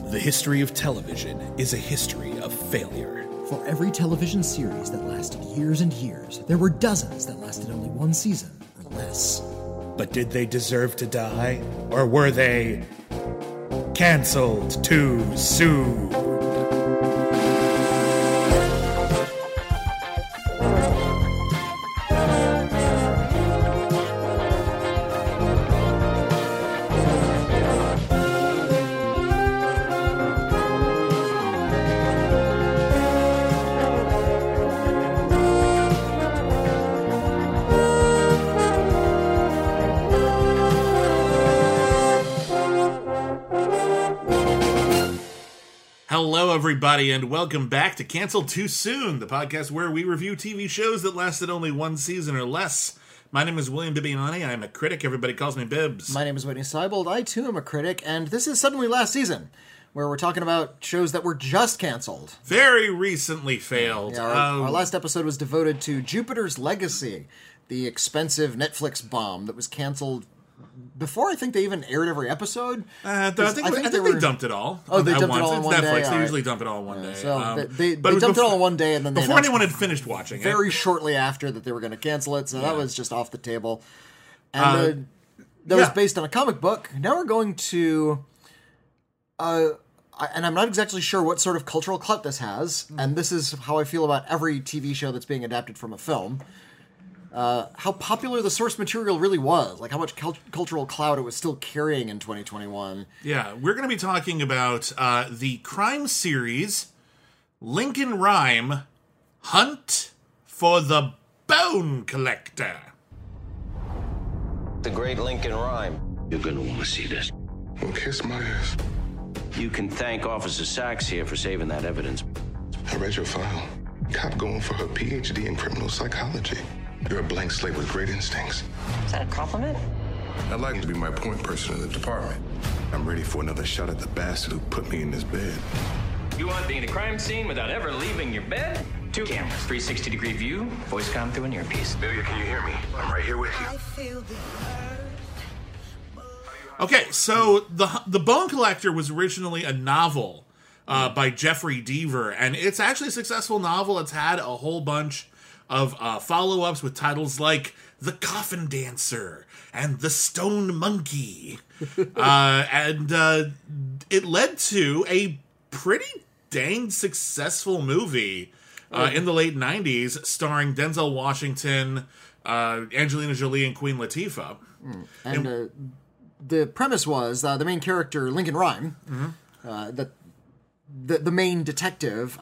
The history of television is a history of failure. For every television series that lasted years and years, there were dozens that lasted only one season or less. But did they deserve to die? Or were they canceled too soon? Hello, everybody, and welcome back to Cancel Too Soon, the podcast where we review TV shows that lasted only one season or less. My name is William Bibbiani. I'm a critic. Everybody calls me Bibbs. My name is Whitney Seibold. I, too, am a critic, and this is Suddenly Last Season, where we're talking about shows that were just canceled. Very recently failed. Yeah, our last episode was devoted to Jupiter's Legacy, the expensive Netflix bomb that was canceled before I think they even aired every episode. I think they dumped it all. Oh, they dumped it all in one Netflix. day? They usually dump it all in one day. So they dumped it all in one day, and then before anyone had finished watching very it. shortly after that they were going to cancel it, so that was just off the table. And that was based on a comic book. Now we're going to... and I'm not exactly sure what sort of cultural clout this has, and this is how I feel about every TV show that's being adapted from a film. How popular the source material really was, like how much cultural clout it was still carrying in 2021. Yeah, we're going to be talking about the crime series Lincoln Rhyme, Hunt for the Bone Collector. The great Lincoln Rhyme. You're gonna want to see this. Well, kiss my ass. You can thank Officer Sachs here for saving that evidence. I read your file. Cop going for her PhD in criminal psychology. You're a blank slate with great instincts. Is that a compliment? I'd like to be my point person in the department. I'm ready for another shot at the bastard who put me in this bed. You want to be in a crime scene without ever leaving your bed? 2 cameras, 360-degree view, voice comm through an earpiece. Billy, can you hear me? I'm right here with you. Okay, so the Bone Collector was originally a novel by Jeffrey Deaver, and it's actually a successful novel. It's had a whole bunch of follow-ups with titles like The Coffin Dancer and The Stone Monkey. And it led to a pretty dang successful movie in the late 90s starring Denzel Washington, Angelina Jolie, and Queen Latifah. And the premise was the main character, Lincoln Rhyme, the main detective,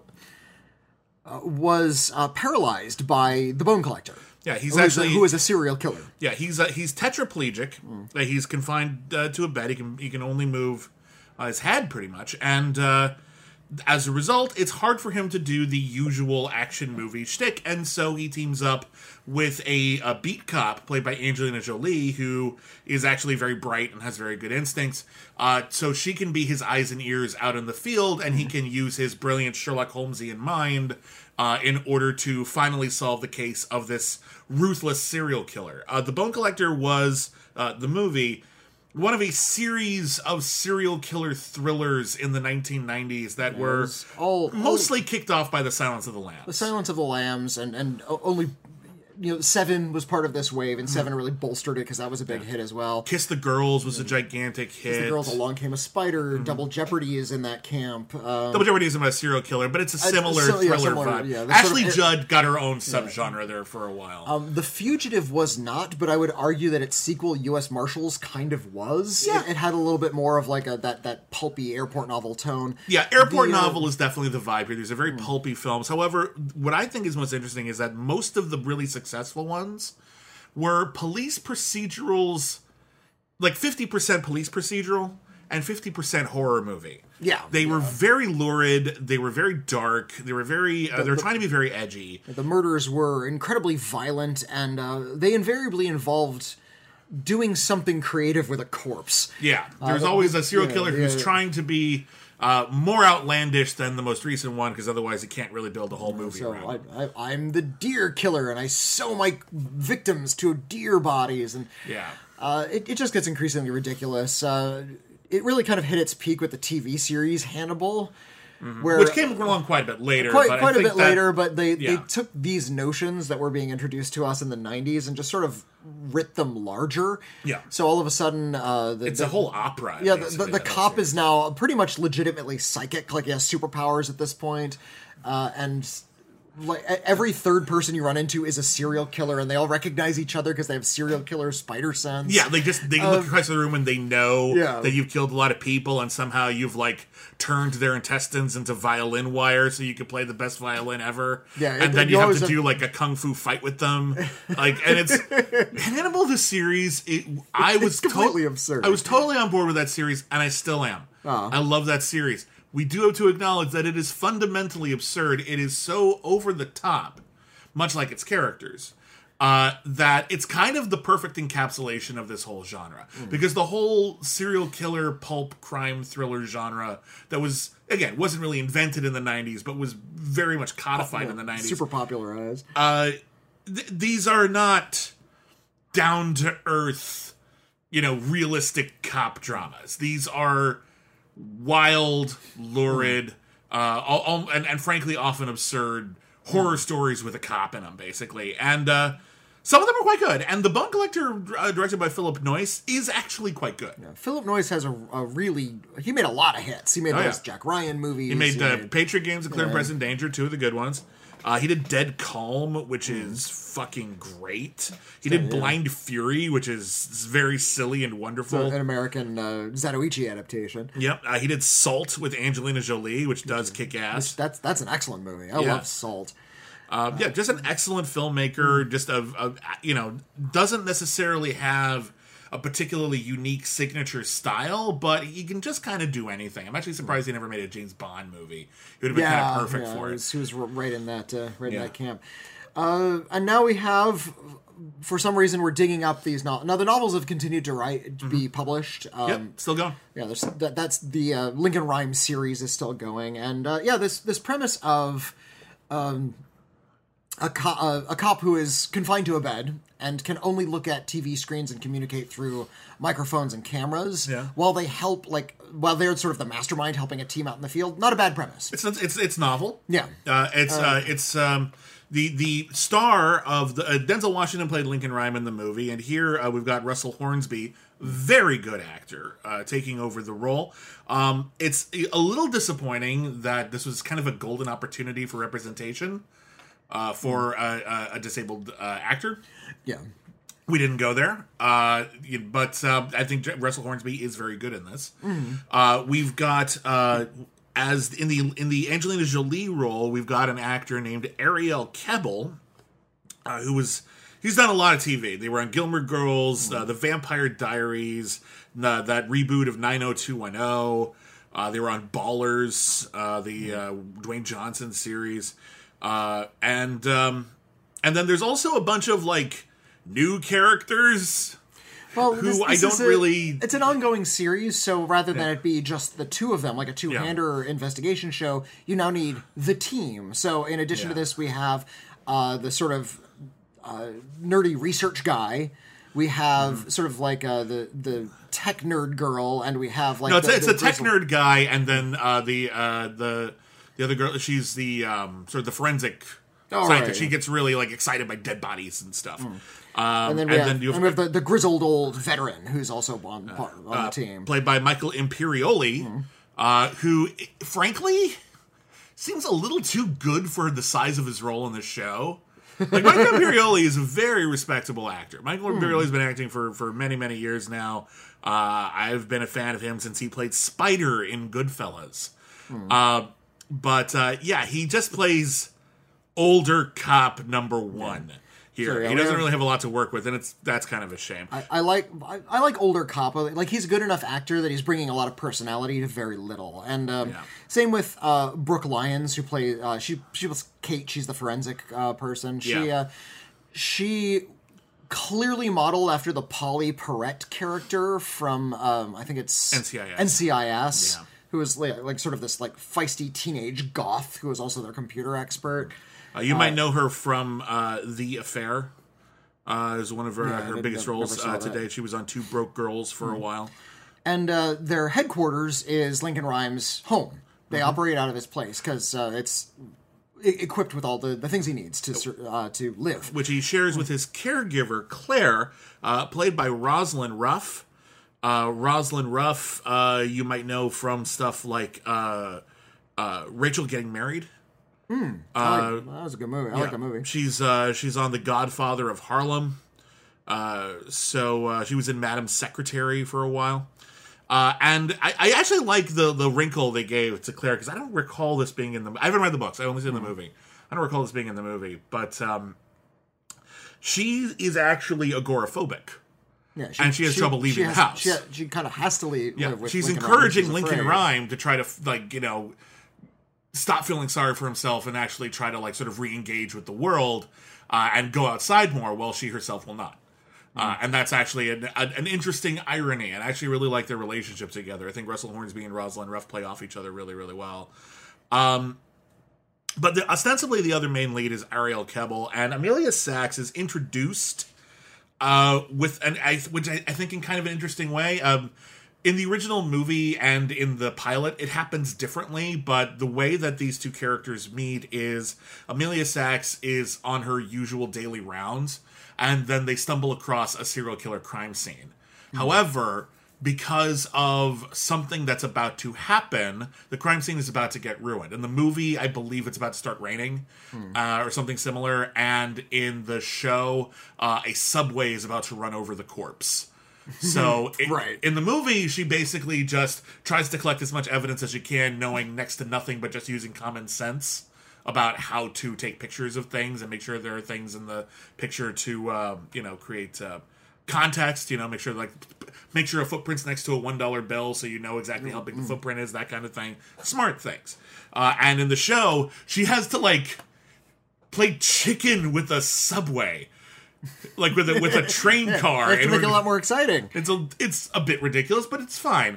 was paralyzed by the Bone Collector. Yeah, who is a serial killer. Yeah, he's tetraplegic. He's confined to a bed. He can only move his head pretty much, and as a result, it's hard for him to do the usual action movie shtick. And so he teams up with a beat cop played by Angelina Jolie, who is actually very bright and has very good instincts. So she can be his eyes and ears out in the field, and he can use his brilliant Sherlock Holmesian mind in order to finally solve the case of this ruthless serial killer. The Bone Collector was, the movie, one of a series of serial killer thrillers in the 1990s that were mostly kicked off by The Silence of the Lambs. The Silence of the Lambs, and only... Seven was part of this wave, and Seven really bolstered it because that was a big hit as well. Kiss the Girls was a gigantic hit. Kiss the Girls, Along Came a Spider, Double Jeopardy is in that camp. Double Jeopardy isn't about a serial killer, but it's a similar thriller vibe. Yeah, Ashley Judd got her own subgenre there for a while. The Fugitive was not, but I would argue that its sequel, U.S. Marshals, kind of was. Yeah. It had a little bit more of like that pulpy airport novel tone. Yeah, airport novel is definitely the vibe here. These are very pulpy films. However, what I think is most interesting is that most of the really successful ones were police procedurals, like 50% police procedural and 50% horror movie. Yeah. They were very lurid, they were very dark, they were very they were trying to be very edgy. The murders were incredibly violent, and they invariably involved doing something creative with a corpse. Yeah. There's always a serial killer who's trying to be more outlandish than the most recent one, because otherwise it can't really build a whole movie around. I'm the deer killer, and I sew my victims to deer bodies, and it just gets increasingly ridiculous. it really kind of hit its peak with the TV series Hannibal. Where, which came along quite a bit later. Quite a bit later, but they took these notions that were being introduced to us in the 90s and just sort of writ them larger. Yeah. So all of a sudden... it's a whole opera. Yeah, the cop is now pretty much legitimately psychic, like he has superpowers at this point. And like every third person you run into is a serial killer, and they all recognize each other because they have serial killer spider sense. Yeah, they look across the room and they know that you've killed a lot of people, and somehow you've like turned their intestines into violin wire so you can play the best violin ever. Yeah, and then you have to do like a kung fu fight with them. Like, and it's Hannibal the series. I was completely absurd. I was totally on board with that series, and I still am. I love that series. We do have to acknowledge that it is fundamentally absurd. It is so over the top, much like its characters, that it's kind of the perfect encapsulation of this whole genre. Because the whole serial killer, pulp, crime, thriller genre that was, again, wasn't really invented in the 90s, but was very much codified in the 90s. Super popularized. These are not down-to-earth, realistic cop dramas. These are wild, lurid, and frankly often absurd horror stories with a cop in them, basically. And some of them are quite good. And The Bone Collector, directed by Philip Noyce, is actually quite good. Yeah, Philip Noyce has he made a lot of hits. He made those Jack Ryan movies. He made Patriot Games and Clear and Present Danger, two of the good ones. He did Dead Calm, which is fucking great. He did Blind Fury, which is very silly and wonderful. An American Zatoichi adaptation. Yep. He did Salt with Angelina Jolie, which does kick ass. That's an excellent movie. I love Salt. Just an excellent filmmaker. Just doesn't necessarily have a particularly unique signature style, but he can just kind of do anything. I'm actually surprised he never made a James Bond movie. It would have been kind of perfect for it. He was right in that in that camp. And now we have, for some reason, we're digging up these novels. Now the novels have continued to be published. Still going. Yeah, that's the Lincoln Rhyme series is still going, and this premise of a cop who is confined to a bed and can only look at TV screens and communicate through microphones and cameras while they're sort of the mastermind helping a team out in the field. Not a bad premise. It's novel. Yeah. It's the star of the Denzel Washington played Lincoln Rhyme in the movie, and here we've got Russell Hornsby, very good actor, taking over the role. It's a little disappointing that this was kind of a golden opportunity for representation for a disabled actor. Yeah. We didn't go there, but I think Russell Hornsby is very good in this. We've got as in the Angelina Jolie role, we've got an actor named Ariel Kebbel, he's done a lot of TV. They were on Gilmore Girls, The Vampire Diaries, that reboot of 90210. They were on Ballers, the Dwayne Johnson series, and then there's also a bunch of like new characters. Well, it's an ongoing series, so rather than it be just the two of them, like a two-hander investigation show, you now need the team. So in addition to this, we have the sort of nerdy research guy. We have sort of like the tech nerd girl, and we have like it's a tech nerd guy, and then the other girl. She's the sort of the forensic scientist. Right. She gets really like excited by dead bodies and stuff. And then we have the grizzled old veteran who's also on the team, played by Michael Imperioli, who frankly seems a little too good for the size of his role in the show. Like, Michael Imperioli is a very respectable actor. Michael Imperioli's been acting for many, many years now. I've been a fan of him since he played Spider in Goodfellas. But he just plays older cop number one here. Sure, he doesn't really have a lot to work with, and that's kind of a shame. I like older cop. Like, he's a good enough actor that he's bringing a lot of personality to very little. And same with Brooke Lyons, who plays she was Kate. She's the forensic person. She clearly modeled after the Polly Perrette character from I think it's NCIS. Yeah. Who is like sort of this like feisty teenage goth who is also their computer expert. You might know her from The Affair. Is one of her biggest roles today. She was on Two Broke Girls for a while. And their headquarters is Lincoln Rhymes' home. They operate out of his place because it's equipped with all the things he needs to live. Which he shares with his caregiver, Claire, played by Rosalind Ruff. Rosalind Ruff, you might know from stuff like Rachel Getting Married. That was a good movie. I like that movie. She's on The Godfather of Harlem. So she was in Madam's Secretary for a while. And I actually like the wrinkle they gave to Claire, because I don't recall this being in the... I haven't read the books. I only seen the movie. I don't recall this being in the movie. But she is actually agoraphobic. Yeah, and she has trouble leaving the house. She kind of has to live with she's Lincoln encouraging Rhyme. Lincoln Rhyme to try to, stop feeling sorry for himself and actually try to, sort of re-engage with the world and go outside more, while she herself will not. And that's actually an interesting irony, and I actually really like their relationship together. I think Russell Hornsby and Rosalind Ruff play off each other really, really well. But ostensibly the other main lead is Ariel Kebbel, and Amelia Sachs is introduced which I think in kind of an interesting way. In the original movie and in the pilot, it happens differently, but the way that these two characters meet is Amelia Sachs is on her usual daily rounds, and then they stumble across a serial killer crime scene. However, because of something that's about to happen, the crime scene is about to get ruined. In the movie, I believe it's about to start raining, or something similar, and in the show, a subway is about to run over the corpse. So in the movie, she basically just tries to collect as much evidence as she can, knowing next to nothing but just using common sense about how to take pictures of things and make sure there are things in the picture to create context. Make sure a footprint's next to a $1 bill so you know exactly how big the footprint is, that kind of thing. Smart things. And in the show, she has to play chicken with a subway. With a train car. To make it a lot more exciting. It's a bit ridiculous, but it's fine.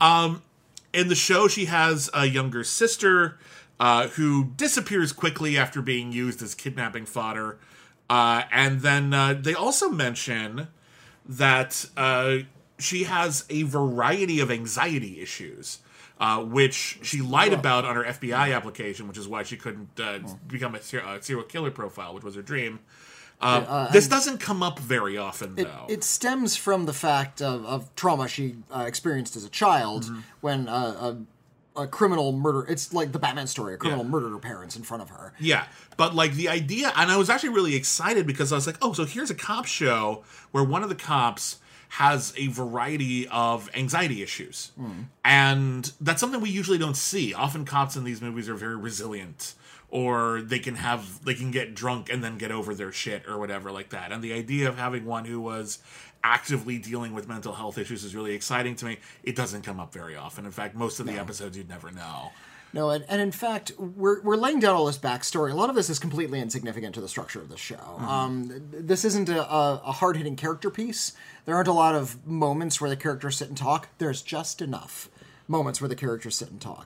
In the show, she has a younger sister who disappears quickly after being used as kidnapping fodder. And then they also mention that she has a variety of anxiety issues, which she lied about on her FBI application, which is why she couldn't become a serial killer profile, which was her dream. This doesn't come up very often, though. It stems from the fact of trauma she experienced as a child when a criminal murder... It's like the Batman story. A criminal murdered her parents in front of her. Yeah, but the idea... And I was actually really excited because I was like, oh, so here's a cop show where one of the cops has a variety of anxiety issues. And that's something we usually don't see. Often cops in these movies are very resilient, or they can get drunk and then get over their shit or whatever like that. And the idea of having one who was actively dealing with mental health issues is really exciting to me. It doesn't come up very often. In fact, most of the episodes you'd never know. No, and in fact, we're laying down all this backstory. A lot of this is completely insignificant to the structure of the show. This isn't a hard-hitting character piece. There aren't a lot of moments where the characters sit and talk. There's just enough moments where the characters sit and talk.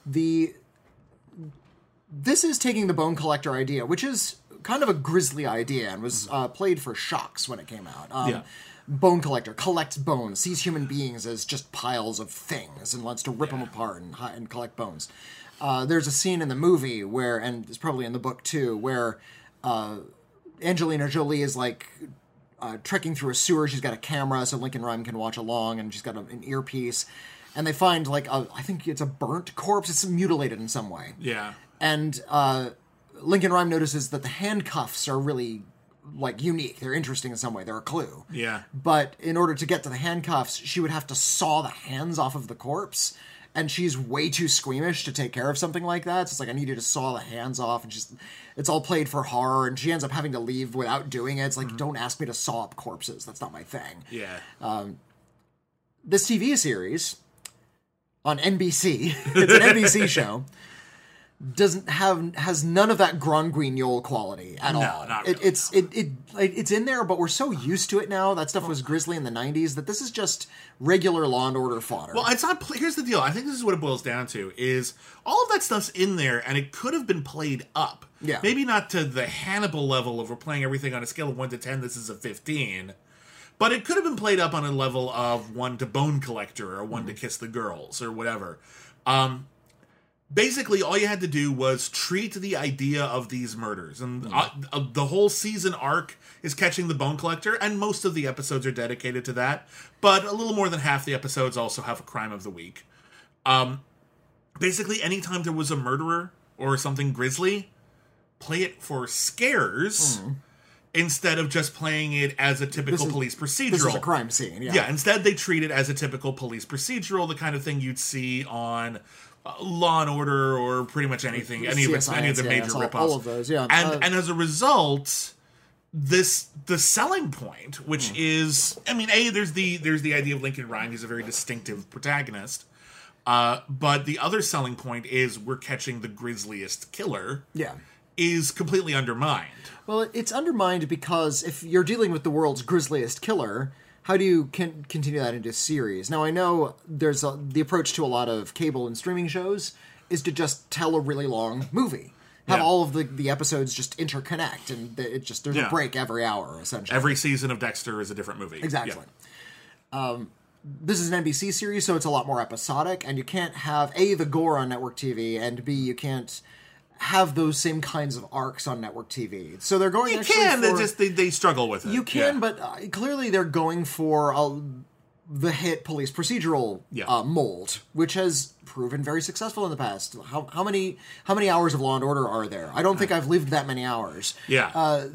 This is taking the Bone Collector idea, which is kind of a grisly idea and was played for Shocks when it came out. Bone Collector collects bones, sees human beings as just piles of things, and wants to rip them apart and collect bones. There's a scene in the movie where, and it's probably in the book too, where Angelina Jolie is trekking through a sewer. She's got a camera so Lincoln Rhyme can watch along, and she's got an earpiece. And they find I think it's a burnt corpse. It's mutilated in some way. Yeah. And Lincoln Rhyme notices that the handcuffs are really, unique. They're interesting in some way. They're a clue. Yeah. But in order to get to the handcuffs, she would have to saw the hands off of the corpse. And she's way too squeamish to take care of something like that. So it's I need you to saw the hands off. And it's all played for horror. And she ends up having to leave without doing it. It's don't ask me to saw up corpses. That's not my thing. Yeah. This TV series on NBC, it's an NBC show, has none of that Grand Guignol quality at all. Not really. It's in there, but we're so used to it now. That stuff was grisly in the 90s that this is just regular Law and Order fodder. Well, it's not. Here's the deal. I think this is what it boils down to: is all of that stuff's in there, and it could have been played up. Yeah. Maybe not to the Hannibal level of we're playing everything on a scale of 1 to 10. This is a 15. But it could have been played up on a level of one to Bone Collector or one to Kiss the Girls or whatever. Basically, all you had to do was treat the idea of these murders. And the whole season arc is catching the Bone Collector, and most of the episodes are dedicated to that. But a little more than half the episodes also have a crime of the week. Basically, anytime there was a murderer or something grisly, play it for scares instead of just playing it as a typical police procedural. This is a crime scene, yeah. Yeah, instead they treat it as a typical police procedural, the kind of thing you'd see on Law and Order or pretty much anything, any of the major ripoffs. All of those, yeah. And as a result, the selling point, which is, I mean, there's the idea of Lincoln Rhyme. He's a very distinctive protagonist. But the other selling point is we're catching the grisliest killer. Yeah. Is completely undermined. Well, it's undermined because if you're dealing with the world's grisliest killer, how do you continue that into a series? Now, I know there's the approach to a lot of cable and streaming shows is to just tell a really long movie. Have all of the episodes just interconnect, and there's a break every hour, essentially. Every season of Dexter is a different movie. Exactly. Yeah. This is an NBC series, so it's a lot more episodic, and you can't have, A, the gore on network TV, and B, you can't have those same kinds of arcs on network TV. So they're going. They struggle with it. You can, but clearly they're going for the hit police procedural mold, which has proven very successful in the past. How many hours of Law and Order are there? I don't think I've lived that many hours. Yeah.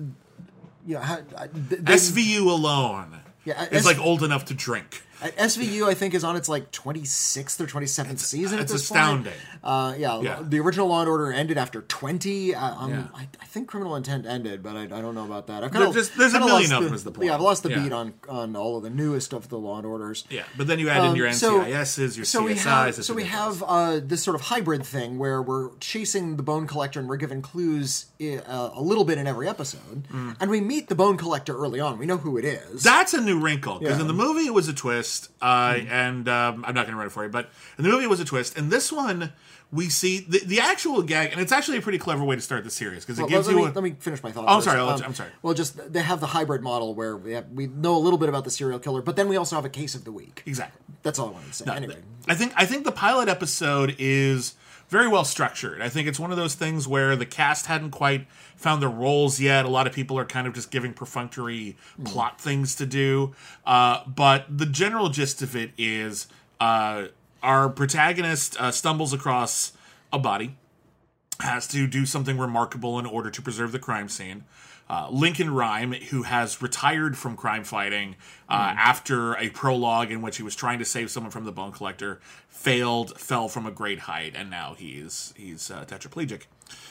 SVU alone. Yeah, it's like old enough to drink. SVU, I think, is on its 26th or 27th season at this astounding. Point. The original Law and Order ended after 20. I think Criminal Intent ended, but I don't know about that. There's a million of them is the point. Yeah, I've lost the beat on all of the newest of the Law and Orders. Yeah, but then you add in your NCISs, your CSIs. So we have this sort of hybrid thing where we're chasing the Bone Collector and we're given clues a little bit in every episode. And we meet the Bone Collector early on. We know who it is. That's a new wrinkle, because in the movie it was a twist. And I'm not going to run it for you, but in the movie it was a twist. In this one, we see the actual gag, and it's actually a pretty clever way to start the series because it gives you. Let me finish my thought. Oh, I'm sorry. I'm sorry. Well, just they have the hybrid model where we know a little bit about the serial killer, but then we also have a case of the week. Exactly. That's all I wanted to say. Anyway, I think the pilot episode is very well structured. I think it's one of those things where the cast hadn't quite found their roles yet. A lot of people are kind of just giving perfunctory plot things to do. But the general gist of it is our protagonist stumbles across a body, has to do something remarkable in order to preserve the crime scene. Lincoln Rhyme, who has retired from crime fighting after a prologue in which he was trying to save someone from the Bone Collector, fell from a great height, and now he's tetraplegic.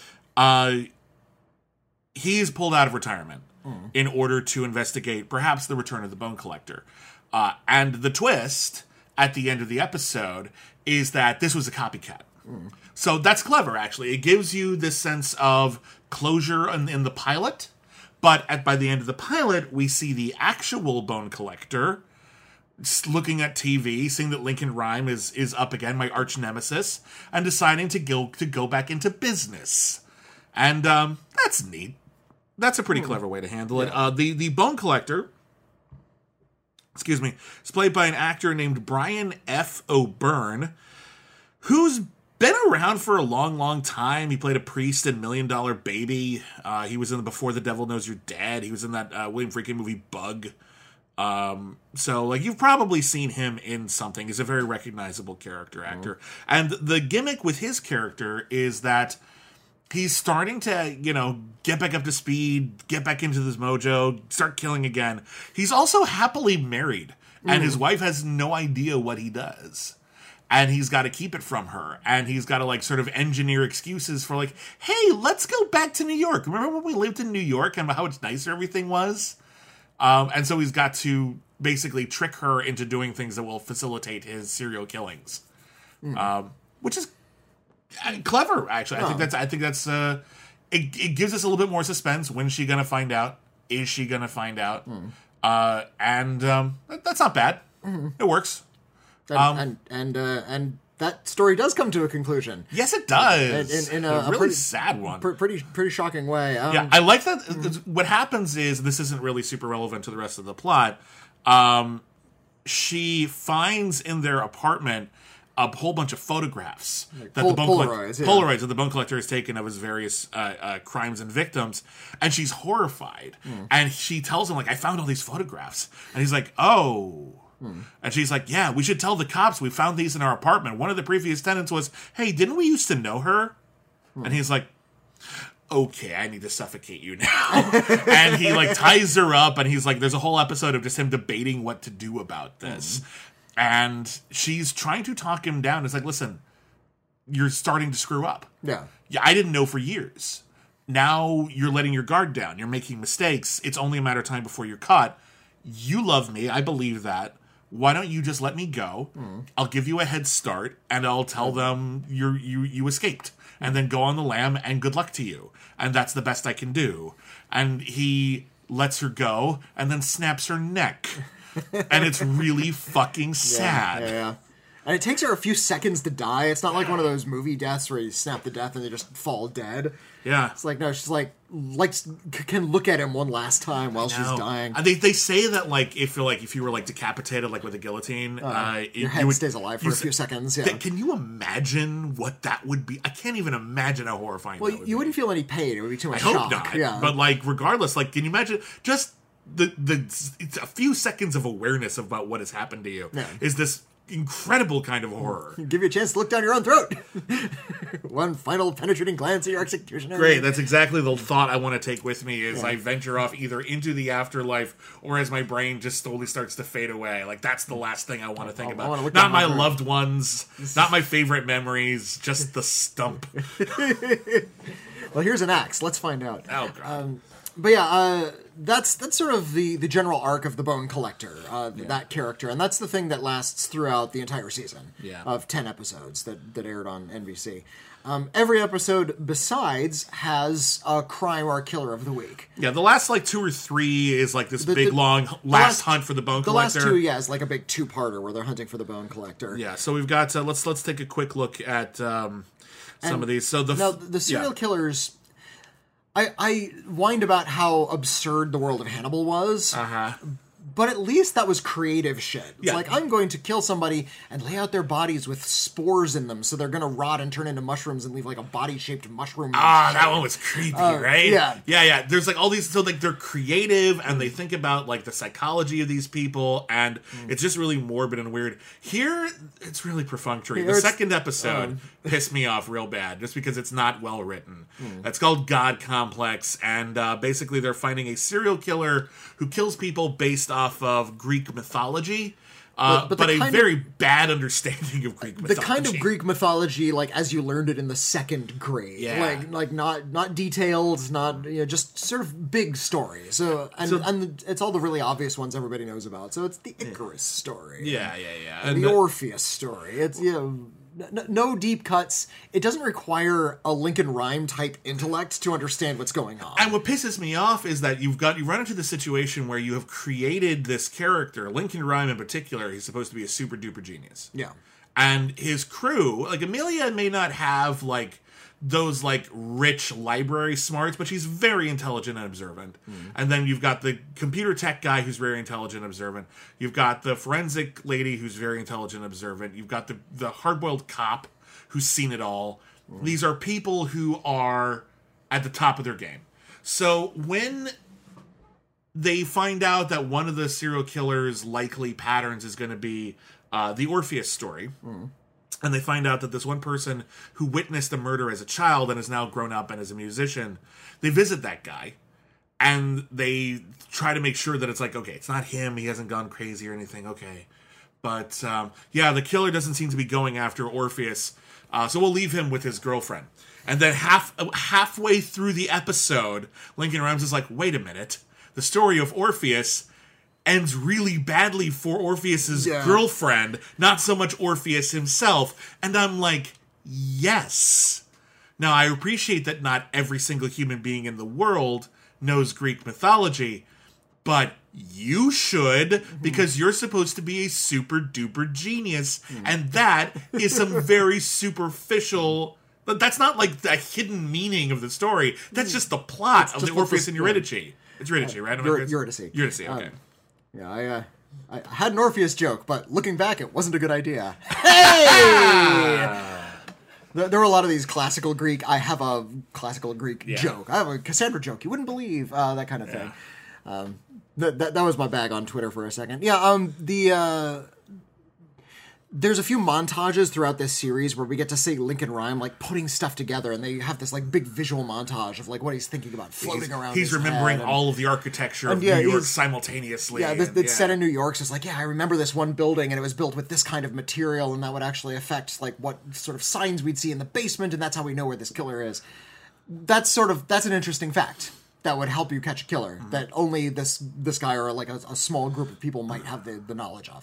He's pulled out of retirement in order to investigate perhaps the return of the Bone Collector. And the twist at the end of the episode is that this was a copycat. So that's clever, actually. It gives you this sense of closure in the pilot. But by the end of the pilot, we see the actual Bone Collector looking at TV, seeing that Lincoln Rhyme is up again, my arch nemesis, and deciding to go back into business. And that's neat. That's a pretty clever way to handle it. The Bone Collector, is played by an actor named Brian F. O'Byrne, who's been around for a long, long time. He played a priest in $1 Million Baby. He was in the Before the Devil Knows You're Dead. He was in that William Friedkin movie Bug. So you've probably seen him in something. He's a very recognizable character actor. And the gimmick with his character is that he's starting to, get back up to speed, get back into this mojo, start killing again. He's also happily married, and his wife has no idea what he does. And he's got to keep it from her. And he's got to sort of engineer excuses for hey, let's go back to New York. Remember when we lived in New York and how much nicer everything was? And so he's got to basically trick her into doing things that will facilitate his serial killings. Which is clever, actually. I think that's it gives us a little bit more suspense. When's she going to find out? Is she going to find out? And that's not bad. It works. And that story does come to a conclusion. Yes, it does. In a really pretty sad one. Pretty shocking way. I like that. What happens is, this isn't really super relevant to the rest of the plot, she finds in their apartment a whole bunch of photographs that the Polaroids that the bone collector has taken of his various crimes and victims, and she's horrified. And she tells him, like, I found all these photographs, and he's like, oh. And she's like, yeah, we should tell the cops we found these in our apartment. One of the previous tenants was, hey, didn't we used to know her? And he's like, okay, I need to suffocate you now. And he, like, ties her up, and he's like, there's a whole episode of just him debating what to do about this. And she's trying to talk him down. It's like, listen, you're starting to screw up. Yeah. I didn't know for years. Now you're letting your guard down. You're making mistakes. It's only a matter of time before you're caught. You love me. I believe that. Why don't you just let me go? I'll give you a head start, and I'll tell them you escaped. And then go on the lam, and good luck to you. And that's the best I can do. And he lets her go, and then snaps her neck. And it's really fucking sad. Yeah. And it takes her a few seconds to die. It's not like one of those movie deaths where you snap the death and they just fall dead. Yeah. It's like, no, she's like can look at him one last time while she's dying. They say that, like, if you were, like, decapitated, like, with a guillotine, your head stays alive for a few seconds. Yeah. Can you imagine what that would be? I can't even imagine how horrifying that would be. Well, you wouldn't feel any pain. It would be too much I shock. hope not. Yeah. But, like, regardless, like, can you imagine just it's a few seconds of awareness about what has happened to you is this incredible kind of horror. Give you a chance to look down your own throat. One final penetrating glance at your executioner. Great, that's exactly the thought I want to take with me as I venture off either into the afterlife or as my brain just slowly starts to fade away. Like, that's the last thing I want to think about. Not my loved ones, not my favorite memories, just the stump. Well, here's an axe. Let's find out. Oh, God. But yeah, that's sort of the general arc of the Bone Collector, that character, and that's the thing that lasts throughout the entire season of 10 episodes that aired on NBC. Every episode besides has a crime or a killer of the week. Yeah, the last, like, 2 or 3 is, like, this big, long last hunt for the Bone Collector. The last 2, is like a big 2-parter where they're hunting for the Bone Collector. Yeah, so we've got, let's take a quick look at some of these. So the serial killers... I whined about how absurd the world of Hannibal was. But at least that was creative shit. It's like, I'm going to kill somebody and lay out their bodies with spores in them so they're going to rot and turn into mushrooms and leave, like, a body-shaped mushroom. That one was creepy, right? Yeah. There's, like, all these... So, like, they're creative, and they think about, like, the psychology of these people, and it's just really morbid and weird. Here, it's really perfunctory. The second episode pissed me off real bad, just because it's not well written. It's called God Complex, and basically they're finding a serial killer who kills people based off of Greek mythology, but a very bad understanding of Greek mythology. The kind of Greek mythology, like, as you learned it in the 2nd grade. Yeah. Like not detailed, not, just sort of big stories. So it's all the really obvious ones everybody knows about. So it's the Icarus story. Yeah. And the Orpheus story. It's, no deep cuts. It doesn't require a Lincoln Rhyme type intellect to understand what's going on. And what pisses me off is that you run into the situation where you have created this character, Lincoln Rhyme in particular. He's supposed to be a super duper genius. Yeah. And his crew, like, Amelia may not have, like, those, like, rich library smarts, but she's very intelligent and observant. And then you've got the computer tech guy who's very intelligent and observant. You've got the forensic lady who's very intelligent and observant. You've got the hard-boiled cop who's seen it all. These are people who are at the top of their game. So when they find out that one of the serial killer's likely patterns is going to be the Orpheus story... And they find out that this one person who witnessed a murder as a child and is now grown up and is a musician, they visit that guy. And they try to make sure that it's like, okay, it's not him. He hasn't gone crazy or anything. Okay. But, the killer doesn't seem to be going after Orpheus. So we'll leave him with his girlfriend. And then halfway through the episode, Lincoln Rhymes is like, wait a minute. The story of Orpheus ends really badly for Orpheus's girlfriend, not so much Orpheus himself. And I'm like, yes. Now, I appreciate that not every single human being in the world knows Greek mythology, but you should, because you're supposed to be a super duper genius, and that is some very superficial... But that's not, like, the hidden meaning of the story. That's just the plot of the Orpheus and Eurydice. It's Eurydice, right? Eurydice. Eurydice, okay. Yeah, I had an Orpheus joke, but looking back, it wasn't a good idea. Hey! There were a lot of these classical Greek. I have a classical Greek joke. I have a Cassandra joke. You wouldn't believe that kind of thing. That was my bag on Twitter for a second. Yeah. There's a few montages throughout this series where we get to see Lincoln Rhyme like putting stuff together, and they have this like big visual montage of like what he's thinking about floating around. He's remembering all of the architecture of New York simultaneously. Yeah, it's set in New York, so it's like, I remember this one building, and it was built with this kind of material, and that would actually affect like what sort of signs we'd see in the basement, and that's how we know where this killer is. That's an interesting fact that would help you catch a killer that only this guy or like a small group of people might have the knowledge of.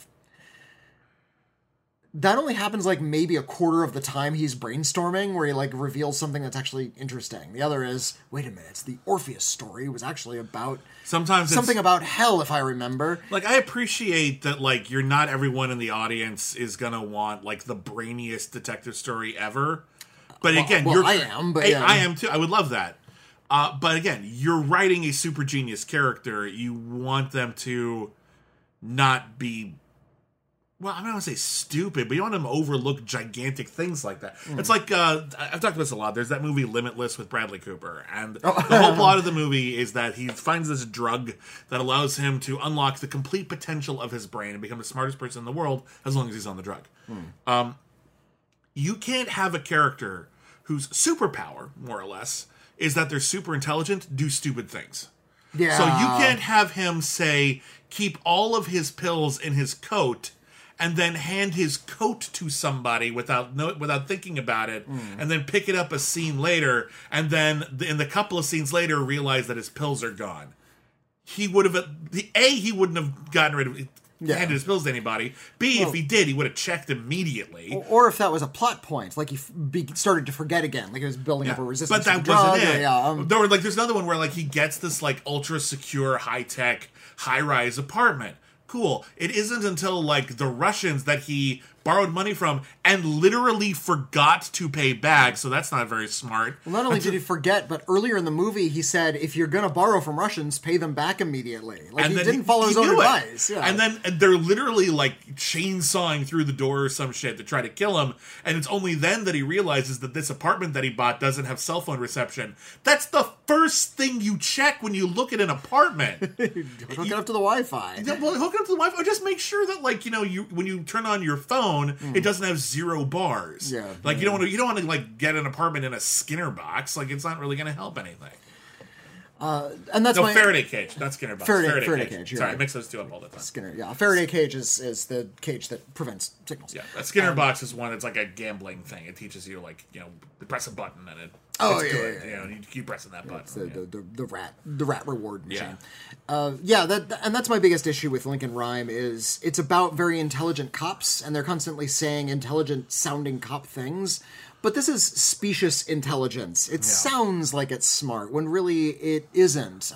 That only happens like maybe a quarter of the time he's brainstorming, where he like reveals something that's actually interesting. The other is, wait a minute, the Orpheus story was actually about something about hell, if I remember. Like, I appreciate that like not everyone in the audience is gonna want like the brainiest detective story ever. But again, I am too. I would love that. But again, you're writing a super genius character. You want them to not be, well, I'm not going to say stupid, but you want them to overlook gigantic things like that. It's like, I've talked about this a lot. There's that movie Limitless with Bradley Cooper. And the whole plot of the movie is that he finds this drug that allows him to unlock the complete potential of his brain and become the smartest person in the world as long as he's on the drug. You can't have a character whose superpower, more or less, is that they're super intelligent, do stupid things. Yeah. So you can't have him, say, keep all of his pills in his coat and then hand his coat to somebody without thinking about it, and then pick it up a scene later, and then in the couple of scenes later realize that his pills are gone. He would have he wouldn't have gotten rid of it. Handed his pills to anybody. B, if he did, he would have checked immediately. Or if that was a plot point, like he started to forget again, like he was building up a resistance. But that wasn't it. There's another one where like he gets this like ultra secure, high tech, high rise apartment. Cool. It isn't until like the Russians that he borrowed money from and literally forgot to pay back, so that's not very smart. Well, not only did he forget, but earlier in the movie he said, if you're going to borrow from Russians, pay them back immediately. Like, he didn't follow his own advice. Yeah. And then they're literally like chainsawing through the door or some shit to try to kill him, and it's only then that he realizes that this apartment that he bought doesn't have cell phone reception. That's the first thing you check when you look at an apartment. Hook it up to the Wi-Fi. Well, hook it up to the Wi-Fi, or just make sure that like, when you turn on your phone, it doesn't have 0 bars. Yeah, like you don't want to like get an apartment in a Skinner box. Like it's not really going to help anything. And that's Faraday cage, not Skinner box. Faraday cage. Sorry, I mix those two up all the time. Skinner, yeah. Faraday cage is the cage that prevents signals. Yeah, a Skinner box is one. It's like a gambling thing. It teaches you like press a button and it's good. Yeah. You keep pressing that button. It's the rat reward machine. And that's my biggest issue with Lincoln Rhyme is it's about very intelligent cops, and they're constantly saying intelligent sounding cop things. But this is specious intelligence. It sounds like it's smart when really it isn't.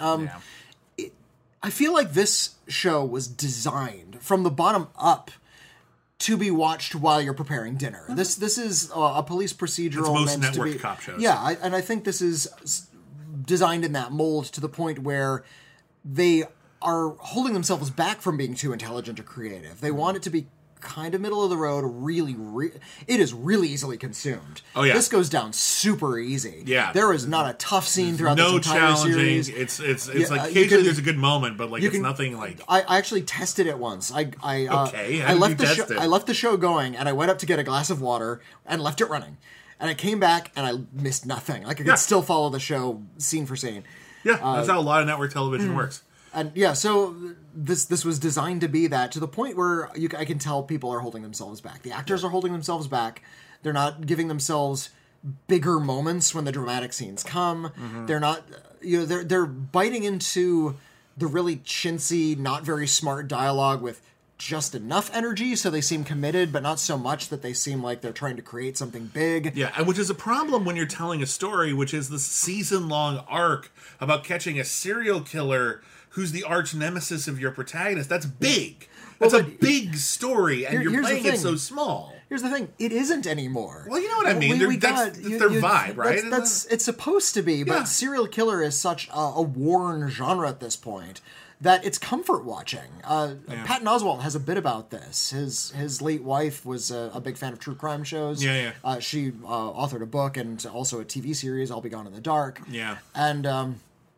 I feel like this show was designed from the bottom up to be watched while you're preparing dinner. This is a police procedural. It's most network cop shows. Yeah, and I think this is designed in that mold to the point where they are holding themselves back from being too intelligent or creative. They want it to be kind of middle of the road, it is really easily consumed. Oh yeah, this goes down super easy. Yeah, there is not a tough scene throughout this entire series. It's like occasionally there's a good moment, but like it's nothing like. I actually tested it once. I left the show going, and I went up to get a glass of water and left it running, and I came back and I missed nothing. Like I could still follow the show scene for scene. Yeah, that's how a lot of network television works. And yeah, so this was designed to be that, to the point where I can tell people are holding themselves back. The actors are holding themselves back. They're not giving themselves bigger moments when the dramatic scenes come. They're not, they're biting into the really chintzy, not very smart dialogue with just enough energy so they seem committed, but not so much that they seem like they're trying to create something big. Yeah, and which is a problem when you're telling a story, which is this season-long arc about catching a serial killer who's the arch nemesis of your protagonist. That's big. That's a big story, and you're playing it so small. Here's the thing: it isn't anymore. Well, you know what I mean. That's their vibe, right? It's supposed to be, but serial killer is such a worn genre at this point that it's comfort watching. Patton Oswalt has a bit about this. His late wife was a big fan of true crime shows. Yeah. She authored a book and also a TV series, I'll Be Gone in the Dark. Yeah. And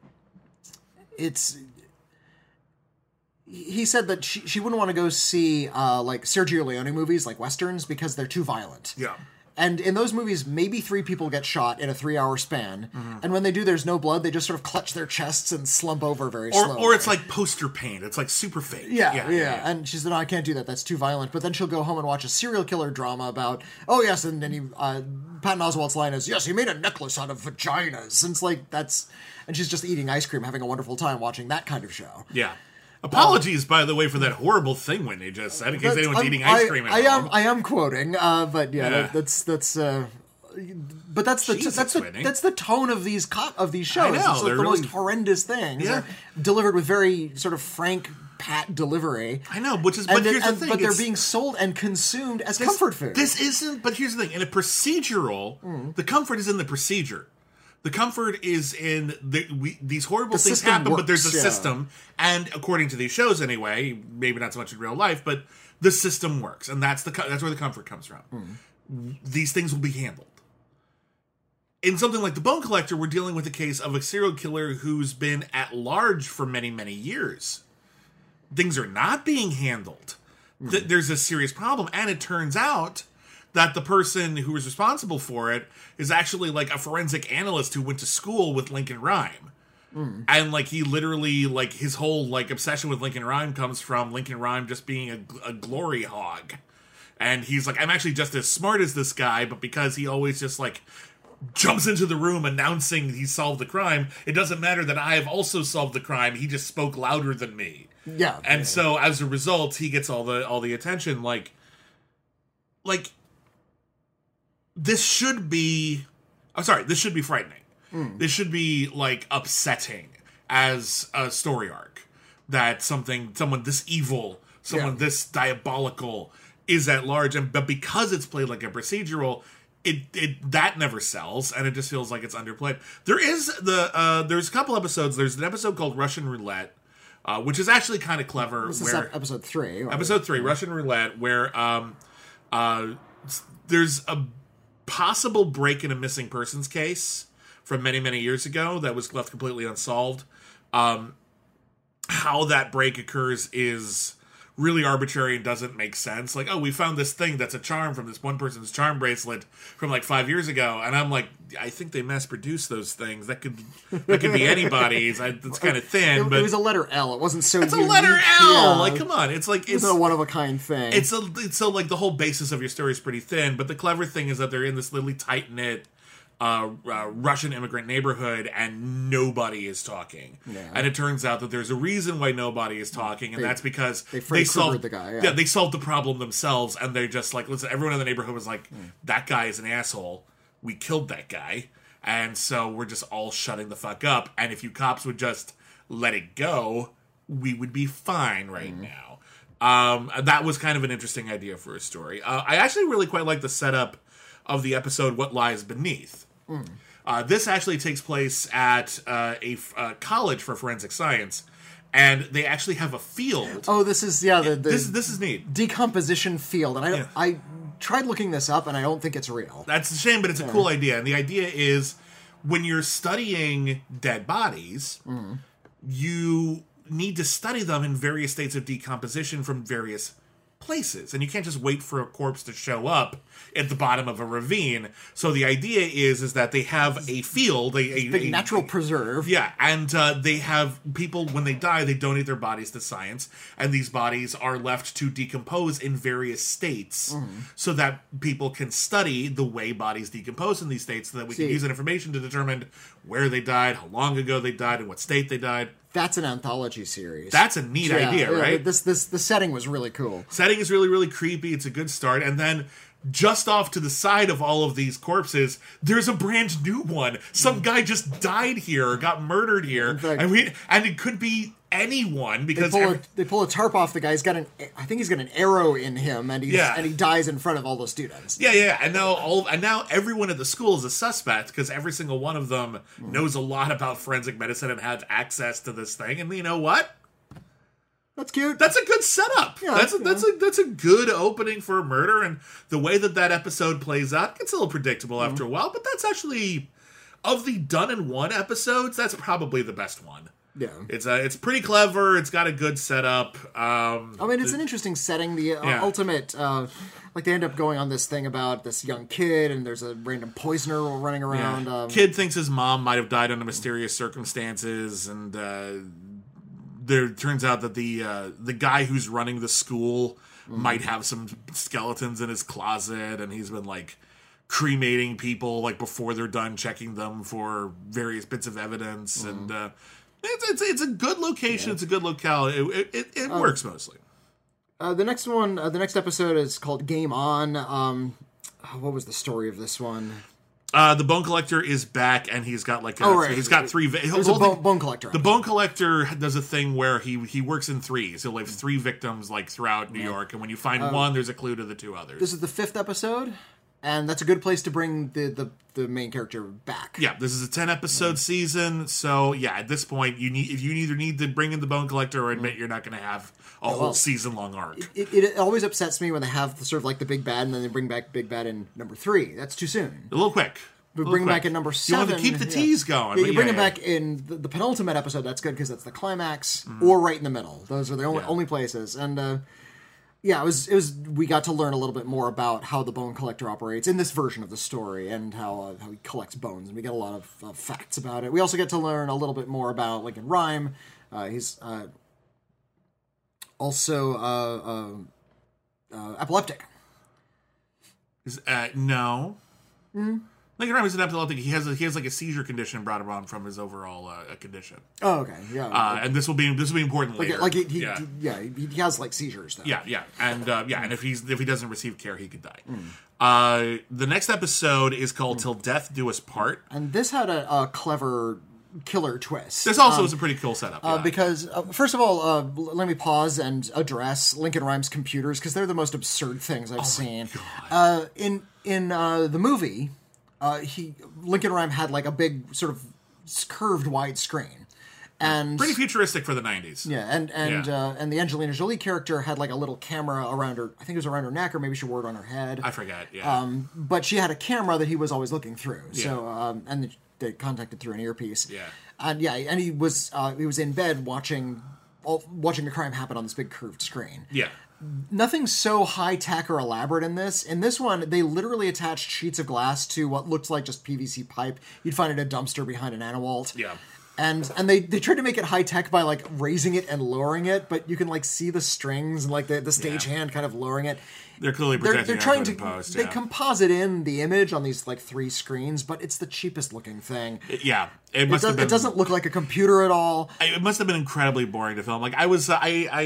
he said that she wouldn't want to go see like Sergio Leone movies, like Westerns, because they're too violent. Yeah. And in those movies, maybe 3 people get shot in a 3-hour span. Mm-hmm. And when they do, there's no blood. They just sort of clutch their chests and slump over very slowly. Or it's like poster paint. It's like super fake. Yeah. And she said, no, I can't do that. That's too violent. But then she'll go home and watch a serial killer drama about, oh, yes, and then Patton Oswalt's line is, yes, he made a necklace out of vaginas. And it's like, and she's just eating ice cream, having a wonderful time watching that kind of show. Yeah. Apologies, by the way, for that horrible thing Whitney just said, in case anyone's eating ice cream at home. I am quoting, but yeah. That's but that's the tone of these shows. I know, it's like the most horrendous things, delivered with very sort of frank, pat delivery. I know, but here's the thing. But they're being sold and consumed as comfort food. This isn't. But here's the thing: in a procedural, the comfort is in the procedure. The comfort is in these horrible things happen, but there's a system, and according to these shows, anyway, maybe not so much in real life, but the system works, and that's where the comfort comes from. These things will be handled. In something like The Bone Collector, we're dealing with a case of a serial killer who's been at large for many, many years. Things are not being handled. There's a serious problem, and it turns out that the person who was responsible for it is actually like a forensic analyst who went to school with Lincoln Rhyme. And like he literally, like his whole like obsession with Lincoln Rhyme comes from Lincoln Rhyme just being a glory hog. And he's like, I'm actually just as smart as this guy, but because he always just like jumps into the room announcing he solved the crime, it doesn't matter that I have also solved the crime. He just spoke louder than me. Yeah. And so as a result, he gets all the attention. Like this should be frightening. This should be like upsetting as a story arc that someone this evil, this diabolical is at large, but because it's played like a procedural, it that never sells, and it just feels like it's underplayed. There's a couple episodes. There's an episode called Russian Roulette, which is actually kind of clever. This is episode 3. Episode 3, Russian Roulette, where there's a possible break in a missing persons case from many, many years ago that was left completely unsolved. How that break occurs is really arbitrary and doesn't make sense. Like, oh, we found this thing that's a charm from this one person's charm bracelet from like 5 years ago, and I'm like, I think they mass produced those things. That could be anybody's. It's kind of thin, but it was a letter L. It wasn't so. It's unique. A letter L. Yeah. Like, come on, it's a one of a kind thing. It's so like the whole basis of your story is pretty thin, but the clever thing is that they're in this really tight knit Russian immigrant neighborhood, and nobody is talking. Yeah. And it turns out that there's a reason why nobody is talking, and that's because they solved the guy. Yeah, they solved the problem themselves, and they're just like, listen, everyone in the neighborhood was like, that guy is an asshole. We killed that guy, and so we're just all shutting the fuck up. And if you cops would just let it go, we would be fine right now. That was kind of an interesting idea for a story. I actually really quite like the setup of the episode What Lies Beneath. This actually takes place at a college for forensic science, and they actually have a field. Oh, this is this is neat. Decomposition field, and I tried looking this up, and I don't think it's real. That's a shame, but it's a cool idea. And the idea is, when you're studying dead bodies, you need to study them in various states of decomposition from various places, and you can't just wait for a corpse to show up at the bottom of a ravine. So the idea is that they have a field, a big natural preserve. Yeah, and they have people, when they die, they donate their bodies to science, and these bodies are left to decompose in various states so that people can study the way bodies decompose in these states, so that we can use that information to determine where they died, how long ago they died, and what state they died. That's an anthology series. That's a neat idea, right? The setting was really cool. Setting is really, really creepy. It's a good start. And then just off to the side of all of these corpses, there's a brand new one. Some guy just died here or got murdered here. Fact, and it could be anyone, because they pull a tarp off the guy. I think he's got an arrow in him, and he dies in front of all the students. Yeah. And now everyone at the school is a suspect, because every single one of them knows a lot about forensic medicine and has access to this thing. And you know what? That's cute. That's a good setup. Yeah, that's a good opening for a murder, and the way that episode plays out gets a little predictable after a while. But that's actually, of the done in one episodes, that's probably the best one. Yeah, it's pretty clever. It's got a good setup. It's an interesting setting. The ultimate, like they end up going on this thing about this young kid, and there's a random poisoner running around. Yeah. Kid thinks his mom might have died under mysterious circumstances, and there turns out that the guy who's running the school might have some skeletons in his closet, and he's been like cremating people like before they're done checking them for various bits of evidence, and it's a good location. Yeah. It's a good locale. It works mostly. The next episode is called Game On. What was the story of this one? The Bone Collector is back, and he's got like he's got three. There's a Bone Collector. The Bone Collector does a thing where he works in threes. He'll have three victims like throughout New York, and when you find one, there's a clue to the two others. This is the 5th episode, and that's a good place to bring the main character back. Yeah, this is a 10-episode season, so yeah, at this point, you either need to bring in the Bone Collector or admit you're not going to have a whole season-long arc. It always upsets me when they have sort of like the big bad, and then they bring back Big Bad in number 3. That's too soon. A little quick. But bring him back in number 7. You want to keep the tease going. Yeah, you bring him back in the penultimate episode. That's good because that's the climax, or right in the middle. Those are the only places. And it was. We got to learn a little bit more about how the Bone Collector operates in this version of the story, and how he collects bones. And we get a lot of facts about it. We also get to learn a little bit more about Lincoln Rhyme. He's also epileptic. No. Mm-hmm. Lincoln Rhyme is an epileptic. He has like a seizure condition brought on from his overall condition. Oh, okay, yeah. And this will be important later. He has like seizures though. Yeah, and if he doesn't receive care, he could die. The next episode is called "Till Death Do Us Part," and this had a clever killer twist. This also was a pretty cool setup. Because, first of all, let me pause and address Lincoln Rhyme's computers, because they're the most absurd things I've seen. In the movie, Lincoln Rhyme had like a big sort of curved wide screen. And pretty futuristic for the 90s. Yeah, and the Angelina Jolie character had like a little camera around her. I think it was around her neck, or maybe she wore it on her head. I forget. Yeah. But she had a camera that he was always looking through. Yeah. So and they contacted through an earpiece. Yeah. And he was in bed watching the crime happen on this big curved screen. Yeah. Nothing so high tech or elaborate in this. In this one, they literally attached sheets of glass to what looked like just PVC pipe. You'd find it in a dumpster behind an Anawalt. Yeah. And they tried to make it high tech by like raising it and lowering it, but you can like see the strings and like the stagehand kind of lowering it. They're clearly projecting. They're trying to post, they composite in the image on these like 3 screens, but it's the cheapest looking thing. It doesn't look like a computer at all. It must have been incredibly boring to film. Like I was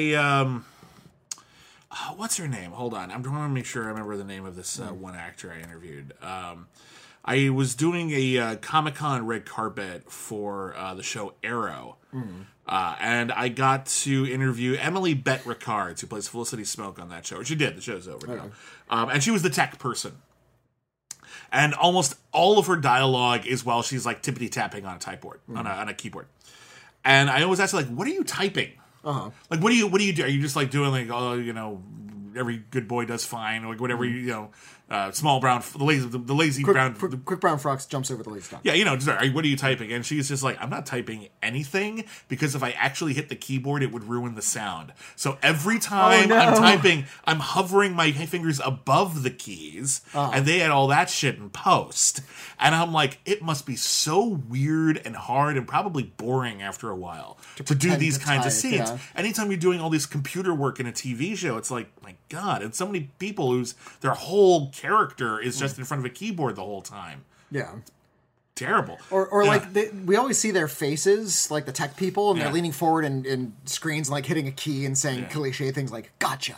what's her name? Hold on, I'm trying to make sure I remember the name of this one actor I interviewed. I was doing a Comic-Con red carpet for the show Arrow. And I got to interview Emily Bett Rickards, who plays Felicity Smoke on that show. Or she did. The show's over now. And she was the tech person. And almost all of her dialogue is while she's like tippity-tapping on a typeboard, on a keyboard. And I always ask her, like, what are you typing? Like, what do you do? Are you just like doing like, every good boy does fine, or like whatever, small brown, the lazy brown, quick brown fox jumps over the lazy dog. Yeah, what are you typing? And she's just like, I'm not typing anything, because if I actually hit the keyboard, it would ruin the sound. So every time I'm typing, I'm hovering my fingers above the keys, and they had all that shit in post. And I'm like, it must be so weird and hard and probably boring after a while to do these kinds of scenes. Yeah. Anytime you're doing all this computer work in a TV show, it's like, my God, and so many people whose their whole character is just in front of a keyboard the whole time. Yeah. Terrible. Or like, we always see their faces, like the tech people, and they're leaning forward in screens and like hitting a key and saying cliche things like, gotcha.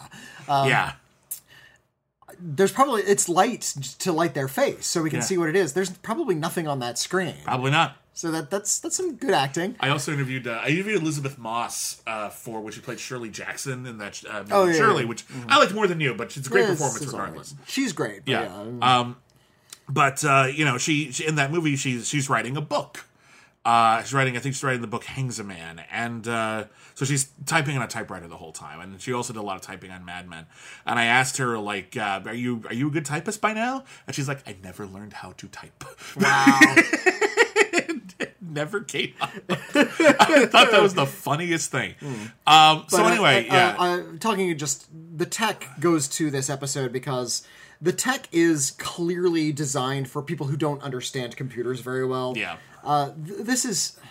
There's probably, it's light to light their face so we can see what it is. There's probably nothing on that screen. Probably not. So that's some good acting. I also interviewed Elizabeth Moss for when she played Shirley Jackson in that movie Shirley, which I liked more than you, but it's a great performance regardless. Right. She's great. But she in that movie she's writing a book. I think she's writing the book Hangs a Man, and so she's typing on a typewriter the whole time, and she also did a lot of typing on Mad Men. And I asked her, like, are you a good typist by now? And she's like, I never learned how to type. Wow. Never came up. I thought that was the funniest thing. Talking just the tech goes to this episode because the tech is clearly designed for people who don't understand computers very well. Yeah. This is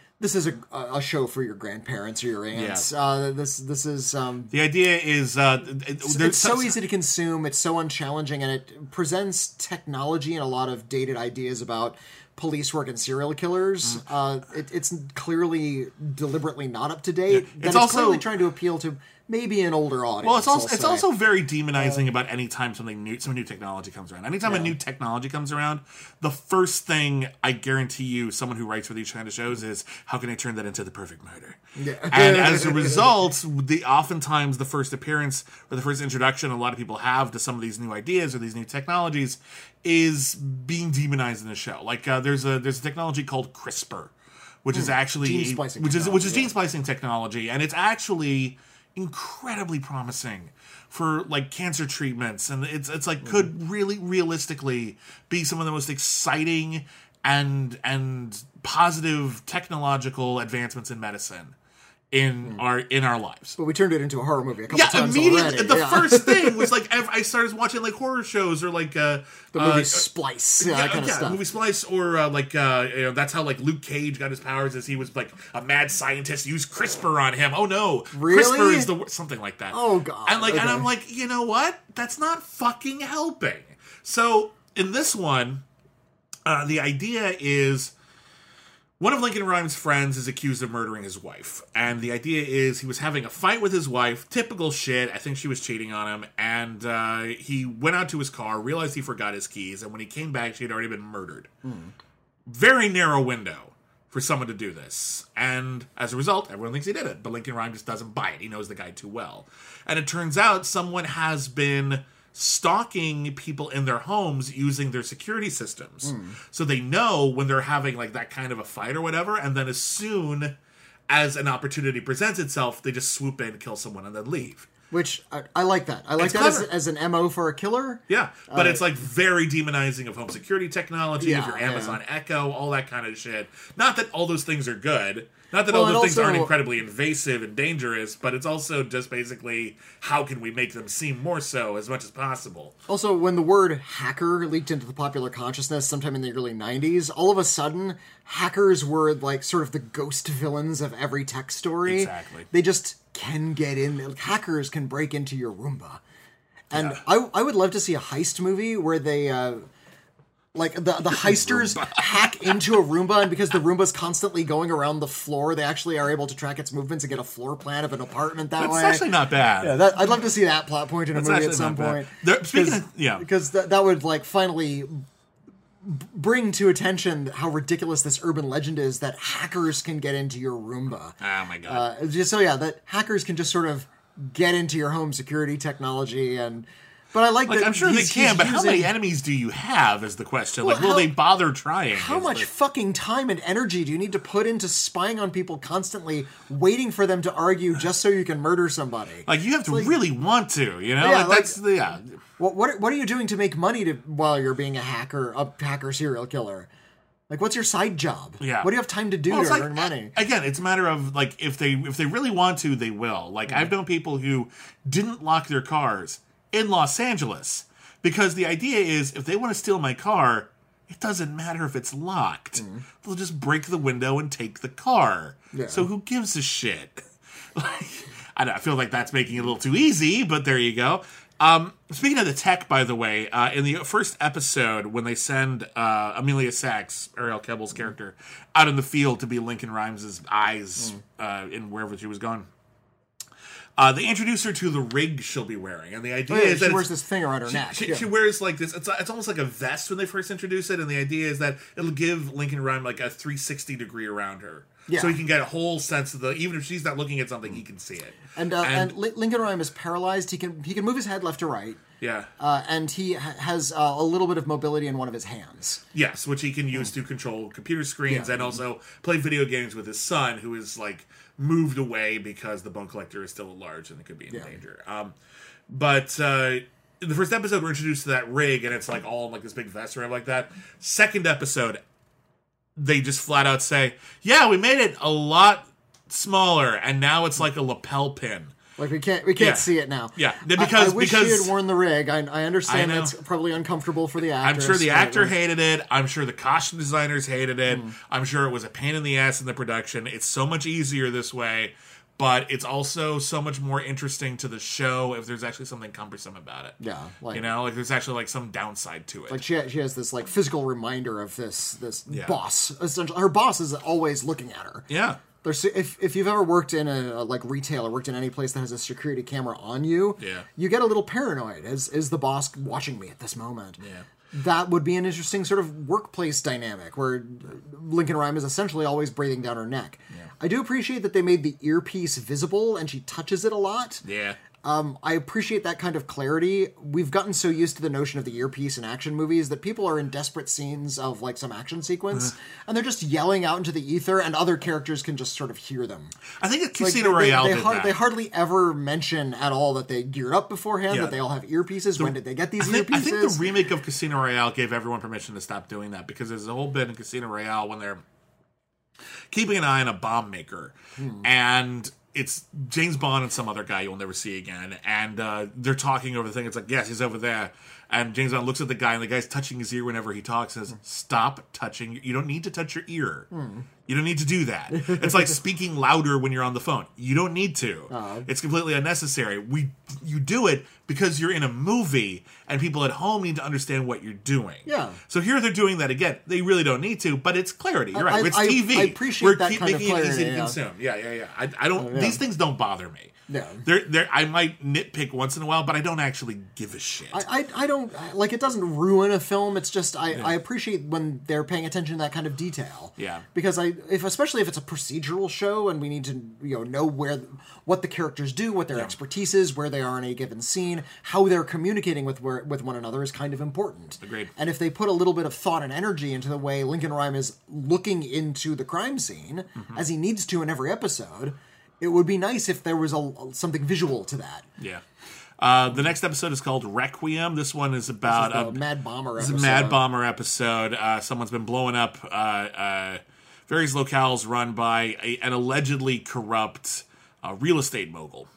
a show for your grandparents or your aunts. Yeah. This is the idea is it's so easy to consume. It's so unchallenging, and it presents technology and a lot of dated ideas about police work and serial killers. It's clearly deliberately not up to date. It's also clearly trying to appeal to maybe an older audience. Well, it's also very demonizing about any time some new technology comes around. Anytime a new technology comes around, the first thing I guarantee you, someone who writes for these kind of shows, is how can I turn that into the perfect murder? Yeah. And as a result, oftentimes the first appearance or the first introduction a lot of people have to some of these new ideas or these new technologies is being demonized in the show. Like there's a technology called CRISPR, which is actually gene splicing gene splicing technology, and it's actually incredibly promising for like cancer treatments, and it's like could really realistically be some of the most exciting and positive technological advancements in medicine in our lives. But we turned it into a horror movie a couple times immediately. already. The first thing was like I started watching like horror shows or like the movie Splice, that kind of stuff. Movie Splice, or that's how like Luke Cage got his powers, as he was like a mad scientist used CRISPR on him. Oh no, really? CRISPR is something like that. Oh god, and and I'm like, you know what? That's not fucking helping. So in this one, the idea is, one of Lincoln Rhymes' friends is accused of murdering his wife. And the idea is he was having a fight with his wife. Typical shit. I think she was cheating on him. And he went out to his car, realized he forgot his keys. And when he came back, she had already been murdered. Very narrow window for someone to do this. And as a result, everyone thinks he did it. But Lincoln Rhymes just doesn't buy it. He knows the guy too well. And it turns out someone has been stalking people in their homes using their security systems. So they know when they're having like that kind of a fight or whatever, and then as soon as an opportunity presents itself, they just swoop in, kill someone, and then leave. Which, I like that. I like that as an MO for a killer. Yeah, but it's like very demonizing of home security technology, of your Amazon Echo, all that kind of shit. Not that all those things are good. Not that all those things aren't incredibly invasive and dangerous, but it's also just basically how can we make them seem more so as much as possible. Also, when the word hacker leaked into the popular consciousness sometime in the early 90s, all of a sudden, hackers were like sort of the ghost villains of every tech story. Exactly. They just can get in. Hackers can break into your Roomba. And I would love to see a heist movie where they... like the heisters hack into a Roomba, and because the Roomba's constantly going around the floor, they actually are able to track its movements and get a floor plan of an apartment that way. It's actually not bad. Yeah, I'd love to see that plot point in a movie at some point. Because that would like finally bring to attention how ridiculous this urban legend is that hackers can get into your Roomba. Oh my god! That hackers can just sort of get into your home security technology and. But I like that. I'm sure they can, but how many enemies do you have is the question. Well, will they bother trying? How much fucking time and energy do you need to put into spying on people constantly, waiting for them to argue just so you can murder somebody? Like, you have to really want to, you know? What are you doing to make money while you're being a hacker serial killer? Like, what's your side job? Yeah. What do you have time to do to earn money? Again, it's a matter of, like, if they really want to, they will. Like, I've known people who didn't lock their cars in Los Angeles, because the idea is if they want to steal my car, it doesn't matter if it's locked. They'll just break the window and take the car. Yeah. So who gives a shit? I feel like that's making it a little too easy, but there you go. Speaking of the tech, by the way, in the first episode, when they send Amelia Sachs, Ariel Kebbel's character, out in the field to be Lincoln Rhymes' eyes in wherever she was going, they introduce her to the rig she'll be wearing, and the idea is that she wears this thing around her neck. She wears like this. It's almost like a vest when they first introduce it, and the idea is that it'll give Lincoln Rhyme like a 360 degree around her. Yeah. So he can get a whole sense of even if she's not looking at something, he can see it. And Lincoln Rhyme is paralyzed. He can move his head left to right. Yeah. And he has a little bit of mobility in one of his hands. Yes, which he can use to control computer screens and also play video games with his son, who is like moved away because the Bone Collector is still at large and it could be in danger. But in the first episode, we're introduced to that rig, and it's like all in like this big vest or whatever like that. Second episode, they just flat out say, "Yeah, we made it a lot smaller, and now it's like a lapel pin." Like we can't see it now. Yeah, I wish he had worn the rig. I understand that's probably uncomfortable for the actor. I'm sure the actor hated it. I'm sure the costume designers hated it. I'm sure it was a pain in the ass in the production. It's so much easier this way, but it's also so much more interesting to the show if there's actually something cumbersome about it. Yeah, like, like there's actually like some downside to it. Like she has this like physical reminder of this boss. Essentially, her boss is always looking at her. Yeah. If you've ever worked in a like retail or worked in any place that has a security camera on you, you get a little paranoid. Is the boss watching me at this moment? Yeah. That would be an interesting sort of workplace dynamic where Lincoln Rhyme is essentially always breathing down her neck. Yeah. I do appreciate that they made the earpiece visible and she touches it a lot. Yeah. I appreciate that kind of clarity. We've gotten so used to the notion of the earpiece in action movies that people are in desperate scenes of like some action sequence and they're just yelling out into the ether and other characters can just sort of hear them. I think Casino Royale did that. They hardly ever mention at all that they geared up beforehand, that they all have earpieces. When did they get these earpieces? I think the remake of Casino Royale gave everyone permission to stop doing that because there's a whole bit in Casino Royale when they're keeping an eye on a bomb maker and it's James Bond and some other guy you'll never see again, and they're talking over the thing. It's like, yes, he's over there. And James Bond looks at the guy, and the guy's touching his ear whenever he talks, says, "Stop touching. You don't need to touch your ear. You don't need to do that. It's like speaking louder when you're on the phone. You don't need to. It's completely unnecessary. You do it because you're in a movie, and people at home need to understand what you're doing. Yeah. So here they're doing that again. They really don't need to, but it's clarity. You're right. It's TV. I appreciate that kind of clarity. Making it easy to consume. Yeah. I don't. These things don't bother me. Yeah. I might nitpick once in a while, but I don't actually give a shit. I don't like it. Doesn't ruin a film. It's just I appreciate when they're paying attention to that kind of detail. Yeah. Because especially if it's a procedural show and we need to know what the characters do, what their expertise is, where they are in a given scene, how they're communicating with one another is kind of important. Agreed. And if they put a little bit of thought and energy into the way Lincoln Rhyme is looking into the crime scene as he needs to in every episode, it would be nice if there was something visual to that. Yeah. The next episode is called Requiem. This one is about a Mad Bomber episode. It's a Mad Bomber episode. Someone's been blowing up various locales run by an allegedly corrupt real estate mogul.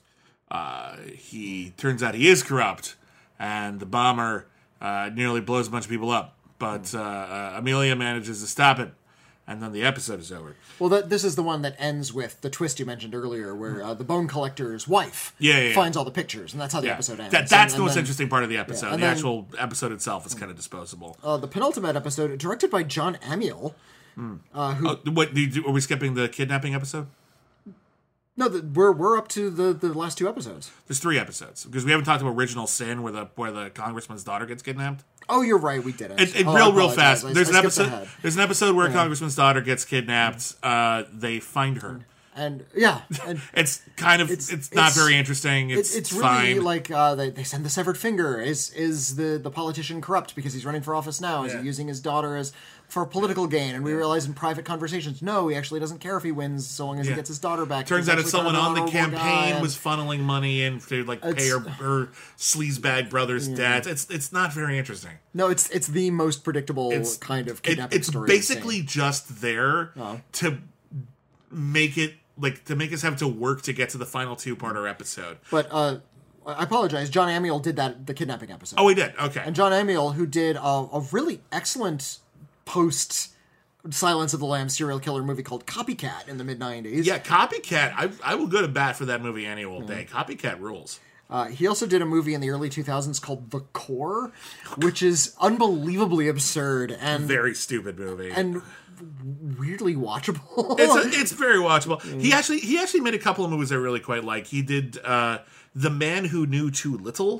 He turns out he is corrupt, and the bomber nearly blows a bunch of people up. But Amelia manages to stop it. And then the episode is over. Well, this is the one that ends with the twist you mentioned earlier, where the Bone Collector's wife finds all the pictures, and that's how the episode ends. That's the most interesting part of the episode. The actual episode itself is kind of disposable. The penultimate episode, directed by John Amiel. Are we skipping the kidnapping episode? No, we're up to the last two episodes. There's 3 episodes because we haven't talked about Original Sin, where the congressman's daughter gets kidnapped. Oh, you're right, we didn't. Real fast. There's an episode. There's an episode where a congressman's daughter gets kidnapped. They find her, and it's kind of it's not very interesting. It's really fine. Like they send the severed finger. Is the politician corrupt because he's running for office now? Is he using his daughter for political gain? And we realize in private conversations, no, he actually doesn't care if he wins so long as he gets his daughter back. Turns out if someone on the campaign was funneling money in to pay her sleazebag brother's debts, it's not very interesting. No, it's the most predictable kind of kidnapping story. It's basically just there to make it to make us have to work to get to the final 2-parter episode. But I apologize. John Amiel did the kidnapping episode. Oh, he did. Okay. And John Amiel, who did a really excellent post Silence of the Lambs serial killer movie called Copycat in the mid-90s. Yeah, Copycat. I will go to bat for that movie any old day. Copycat rules. He also did a movie in the early 2000s called The Core, which is unbelievably absurd and very stupid movie and weirdly watchable. It's very watchable. He actually made a couple of movies I really quite like. He did The Man Who Knew Too Little,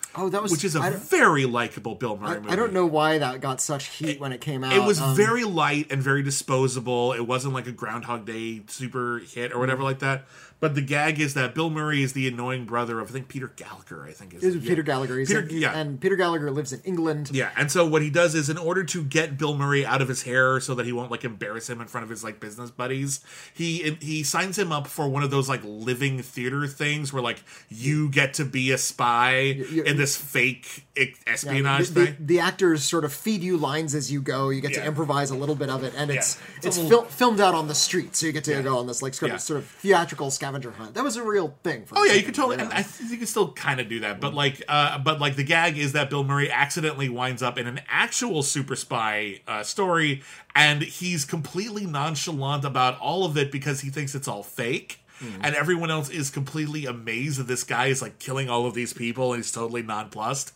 which is a very likable Bill Murray movie. I don't know why that got such heat when it came out. It was very light and very disposable. It wasn't like a Groundhog Day super hit or whatever like that. But the gag is that Bill Murray is the annoying brother of, I think, Peter Gallagher, Peter Gallagher. And Peter Gallagher lives in England. Yeah, and so what he does is, in order to get Bill Murray out of his hair so that he won't, like, embarrass him in front of his, like, business buddies, he signs him up for one of those, like, living theater things where, like, you get to be a spy in this fake espionage thing. The actors sort of feed you lines as you go. You get to improvise a little bit of it, and it's filmed out on the street, so you get to go on this, like, sort of theatrical scavenger hunt. That was a real thing. You could totally, and I think you can still kind of do that. But like, the gag is that Bill Murray accidentally winds up in an actual super spy story, and he's completely nonchalant about all of it because he thinks it's all fake. And everyone else is completely amazed that this guy is like killing all of these people, and he's totally nonplussed.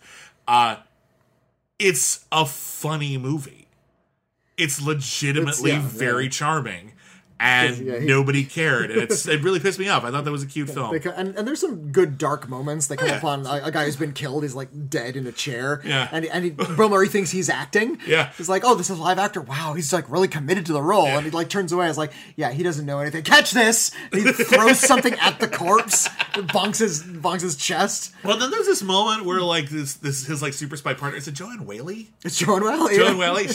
It's a funny movie. It's legitimately very charming. And nobody cared. And it really pissed me off. I thought that was a cute film. And there's some good dark moments. They come upon a guy who's been killed. He's like dead in a chair. Yeah. And Bill Murray thinks he's acting. Yeah. He's like, oh, this is a live actor. Wow, he's like really committed to the role. Yeah. And he like turns away. He's like, yeah, he doesn't know anything. Catch this! And he throws something at the corpse. And bonks his chest. Well, then there's this moment where like this his like super spy partner. Is it Joanne Whaley? It's Joanne Whaley. Joanne Whaley.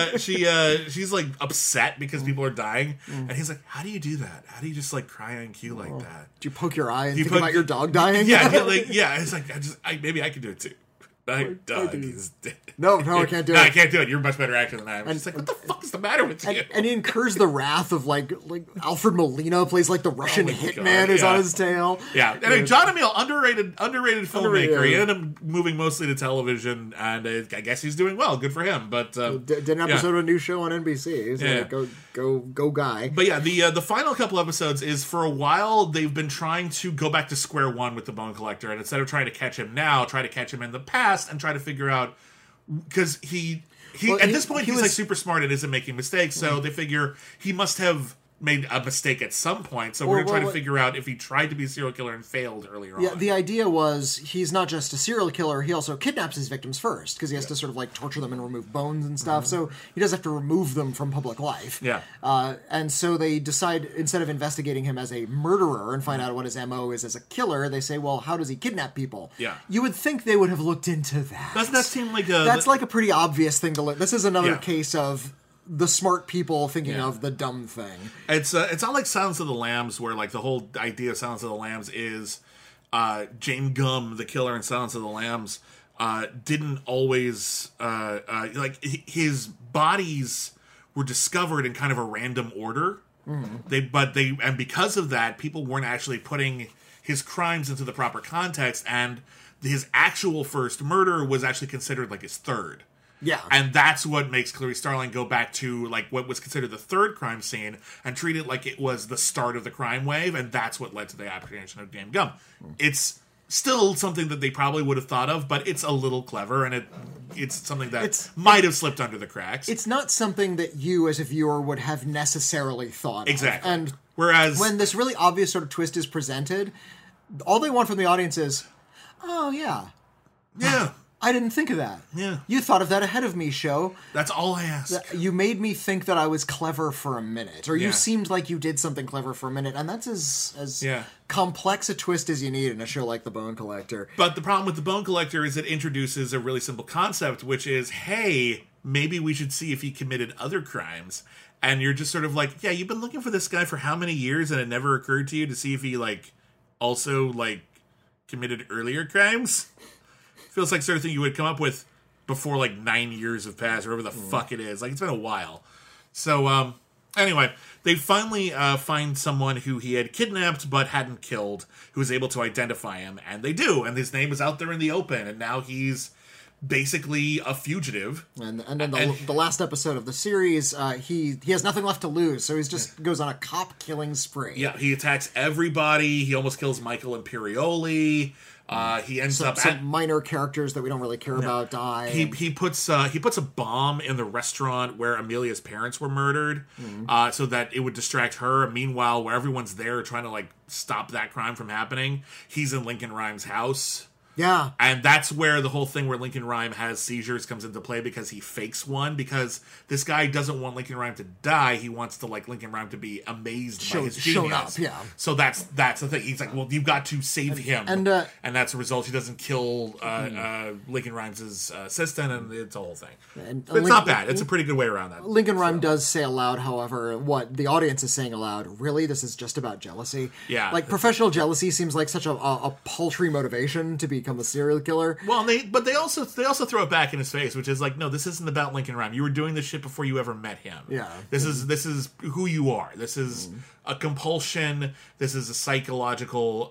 She's like upset because people are dying. And he's like, how do you do that? How do you just like cry on cue like that? Do you poke your eye and think about your dog dying? Yeah, it's like, maybe I can do it too. My dog is dead. No, I can't do it. I can't do it. You're a much better actor than I am. I'm just like, what the fuck is the matter with you? And he incurs the wrath of like Alfred Molina plays like the Russian hitman who's on his tail. Yeah, and John Emile, underrated filmmaker. He ended up moving mostly to television, and I guess he's doing well. Good for him. But did an episode of a new show on NBC. So go guy. But yeah, the final couple episodes is, for a while they've been trying to go back to square one with the Bone Collector, and instead of trying to catch him now, try to catch him in the past and try to figure out, because he's like super smart and isn't making mistakes, so they figure he must have made a mistake at some point, so we're going to try to figure out if he tried to be a serial killer and failed earlier on. Yeah, the idea was he's not just a serial killer, he also kidnaps his victims first, because he has to sort of like torture them and remove bones and stuff, so he does have to remove them from public life. Yeah. And so they decide, instead of investigating him as a murderer and find out what his MO is as a killer, they say, well, how does he kidnap people? Yeah. You would think they would have looked into that. Doesn't that seem like That's like a pretty obvious thing to look. This is another case of the smart people thinking of the dumb thing. It's not like Silence of the Lambs, where like the whole idea of Silence of the Lambs is Jane Gum, the killer in Silence of the Lambs, didn't always like his bodies were discovered in kind of a random order. And because of that, people weren't actually putting his crimes into the proper context, and his actual first murder was actually considered like his third. Yeah. And that's what makes Clarice Starling go back to like what was considered the third crime scene and treat it like it was the start of the crime wave, and that's what led to the apprehension of Jane Gum. It's still something that they probably would have thought of, but it's a little clever, and it's something that might have slipped under the cracks. It's not something that you as a viewer would have necessarily thought exactly. of. And whereas when this really obvious sort of twist is presented, all they want from the audience is, oh yeah. Yeah. I didn't think of that. Yeah. You thought of that ahead of me, show. That's all I ask. You made me think that I was clever for a minute. Or you seemed like you did something clever for a minute. And that's as complex a twist as you need in a show like The Bone Collector. But the problem with The Bone Collector is it introduces a really simple concept, which is, hey, maybe we should see if he committed other crimes. And you're just sort of like, yeah, you've been looking for this guy for how many years, and it never occurred to you to see if he, like, also, like, committed earlier crimes? Feels like sort of thing you would come up with before like 9 years have passed, or whatever the fuck it is. Like, it's been a while. So, anyway, they finally find someone who he had kidnapped but hadn't killed, who is able to identify him, and they do. And his name is out there in the open, and now he's basically a fugitive. And then the last episode of the series, he has nothing left to lose, so he just goes on a cop killing spree. Yeah, he attacks everybody. He almost kills Michael Imperioli. He ends up some minor characters that we don't really care about die. He puts a bomb in the restaurant where Amelia's parents were murdered, so that it would distract her. Meanwhile, where everyone's there trying to like stop that crime from happening, he's in Lincoln Rhymes' house. Yeah. And that's where the whole thing where Lincoln Rhyme has seizures comes into play, because he fakes one, because this guy doesn't want Lincoln Rhyme to die. He wants to like Lincoln Rhyme to be amazed by his genius. Shown up, yeah. So that's the thing. He's like, well, you've got to save him. And that's a result. He doesn't kill Lincoln Rhyme's assistant, and it's a whole thing. And, But it's not bad. It's a pretty good way around that. Lincoln Rhyme does say aloud, however, what the audience is saying aloud, really, this is just about jealousy. Yeah. Like, professional jealousy seems like such a paltry motivation to become a serial killer. Well, they also throw it back in his face, which is like, no, this isn't about Lincoln Rhyme. You were doing this shit before you ever met him. Yeah. This is who you are. This is a compulsion. This is a psychological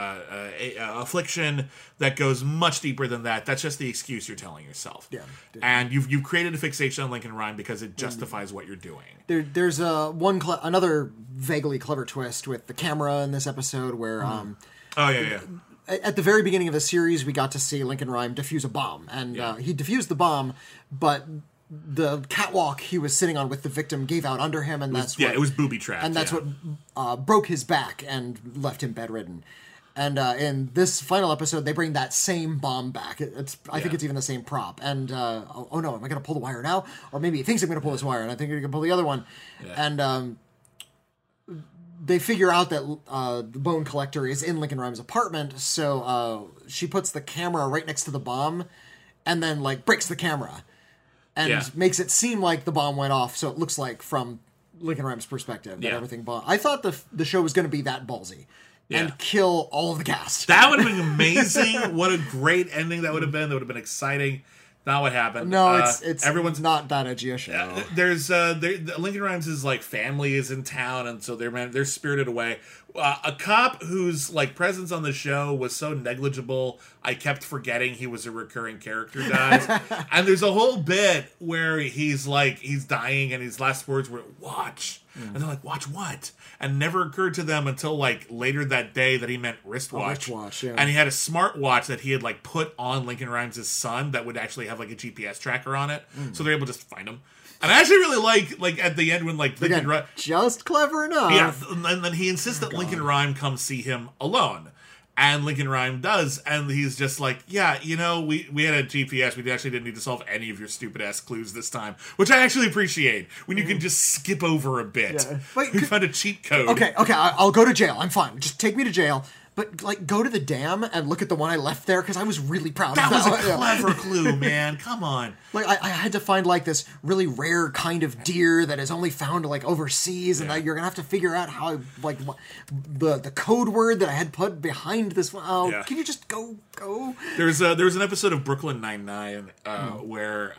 affliction that goes much deeper than that. That's just the excuse you're telling yourself. Yeah. And you've created a fixation on Lincoln Rhyme because it justifies what you're doing. There's another vaguely clever twist with the camera in this episode where Oh yeah. at the very beginning of the series we got to see Lincoln Rhyme defuse a bomb, and he defused the bomb, but the catwalk he was sitting on with the victim gave out under him, and it was booby trapped, and that's what broke his back and left him bedridden. And in this final episode, they bring that same bomb back. I think it's even the same prop. And, oh no, am I going to pull the wire now? Or maybe he thinks I'm going to pull this wire, and I think I'm going to pull the other one. Yeah. And they figure out that the bone collector is in Lincoln Rhyme's apartment, so she puts the camera right next to the bomb, and then, like, breaks the camera. And makes it seem like the bomb went off, so it looks like, from Lincoln Rhyme's perspective, that everything bombed. I thought the show was going to be that ballsy. And kill all of the cast. That would have been amazing. What a great ending that would have been. That would have been exciting. Not what happened. No, it's everyone's not that edgy a show. There's Lincoln Rhymes' like family is in town, and so they're spirited away. A cop whose like presence on the show was so negligible, I kept forgetting he was a recurring character dies. And there's a whole bit where he's dying, and his last words were "watch," and they're like, "Watch what?" And it never occurred to them until like later that day that he meant wristwatch. Wristwatch, yeah. And he had a smartwatch that he had like put on Lincoln Rhymes' son that would actually have like a GPS tracker on it, so they're able to just find him. And I actually really like at the end when like Lincoln Rhyme, just clever enough. Yeah, and then he insists that Lincoln Rhyme come see him alone. And Lincoln Rhyme does, and he's just like, yeah, you know, we had a GPS. We actually didn't need to solve any of your stupid-ass clues this time, which I actually appreciate, when you can just skip over a bit. Yeah. Wait, we found a cheat code. Okay, I'll go to jail. I'm fine. Just take me to jail. But, like, go to the dam and look at the one I left there, because I was really proud of that. That was a clever clue, man. Come on. Like, I had to find, like, this really rare kind of deer that is only found, like, overseas, and you're going to have to figure out how, like, the code word that I had put behind this one. Oh, can you just go? There was an episode of Brooklyn Nine-Nine where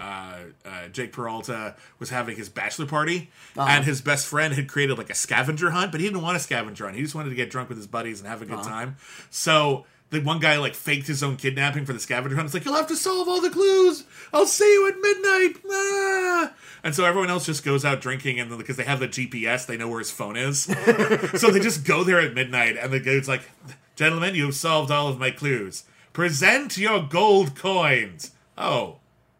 Jake Peralta was having his bachelor party, and his best friend had created, like, a scavenger hunt, but he didn't want a scavenger hunt. He just wanted to get drunk with his buddies and have a good time. So the one guy like faked his own kidnapping for the scavenger hunt. It's like, you'll have to solve all the clues. I'll see you at midnight. Ah! And so everyone else just goes out drinking, and because they have the GPS, they know where his phone is. So they just go there at midnight, and the dude's like, gentlemen, you have solved all of my clues. Present your gold coins. Oh.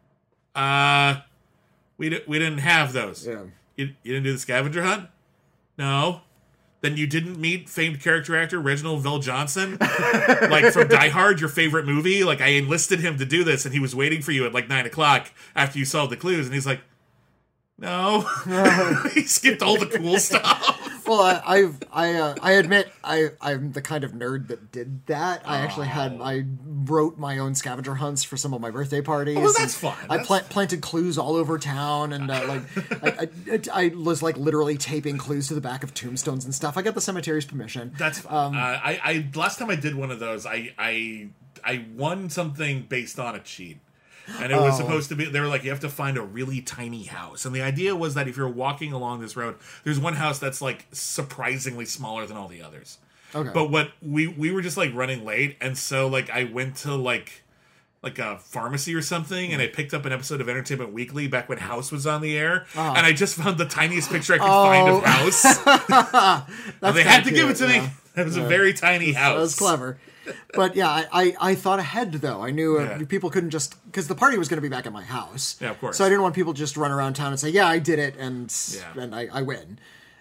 We didn't have those. Yeah. You didn't do the scavenger hunt? No. Then you didn't meet famed character actor Reginald VelJohnson? Like, from Die Hard, your favorite movie? Like, I enlisted him to do this, and he was waiting for you at, like, 9 o'clock after you solved the clues, and he's like, no. He skipped all the cool stuff. Well, I admit I'm the kind of nerd that did that. I wrote my own scavenger hunts for some of my birthday parties. Well, that's fun. I planted clues all over town, and I was like literally taping clues to the back of tombstones and stuff. I got the cemetery's permission. That's I last time I did one of those, I won something based on a cheat. And it was supposed to be, they were like, you have to find a really tiny house. And the idea was that if you're walking along this road, there's one house that's like surprisingly smaller than all the others. Okay. But what we were just like running late, and so like I went to like a pharmacy or something, and I picked up an episode of Entertainment Weekly back when House was on the air, and I just found the tiniest picture I could find of House. And they had to give it to me. It was a very tiny house. That was clever. But yeah, I thought ahead, though. I knew people couldn't just... Because the party was going to be back at my house. Yeah, of course. So I didn't want people to just run around town and say, yeah, I did it, and I win.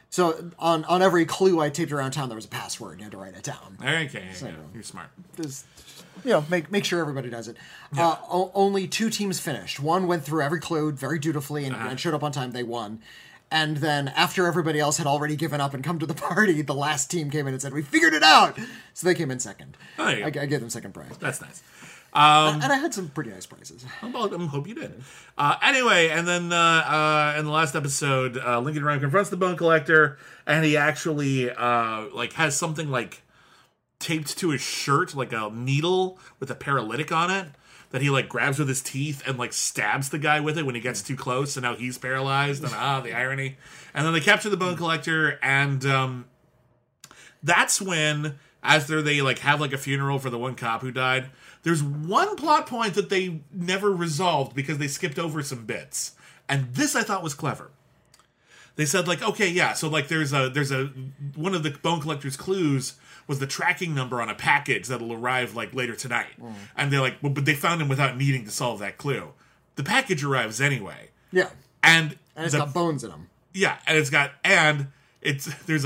So on every clue I taped around town, there was a password. And you had to write it down. Okay, yeah, you're smart. Just, make sure everybody does it. Yeah. Only 2 teams finished. One went through every clue very dutifully and showed up on time. They won. And then after everybody else had already given up and come to the party, the last team came in and said, "We figured it out." So they came in second. I gave them second prize. That's nice. And I had some pretty nice prizes. I hope you did. Anyway, and then in the last episode, Lincoln Rhyme confronts the Bone Collector, and he actually has something taped to his shirt, like a needle with a paralytic on it, that he grabs with his teeth and stabs the guy with it when he gets too close, and now he's paralyzed. And the irony. And then they capture the Bone Collector, and that's when, after they have a funeral for the one cop who died, there's one plot point that they never resolved because they skipped over some bits. And this I thought was clever. They said okay, yeah, so there's a one of the Bone Collector's clues was the tracking number on a package that'll arrive later tonight. And they're but they found him without needing to solve that clue. The package arrives anyway. Yeah. And it's got bones in them. Yeah, and there's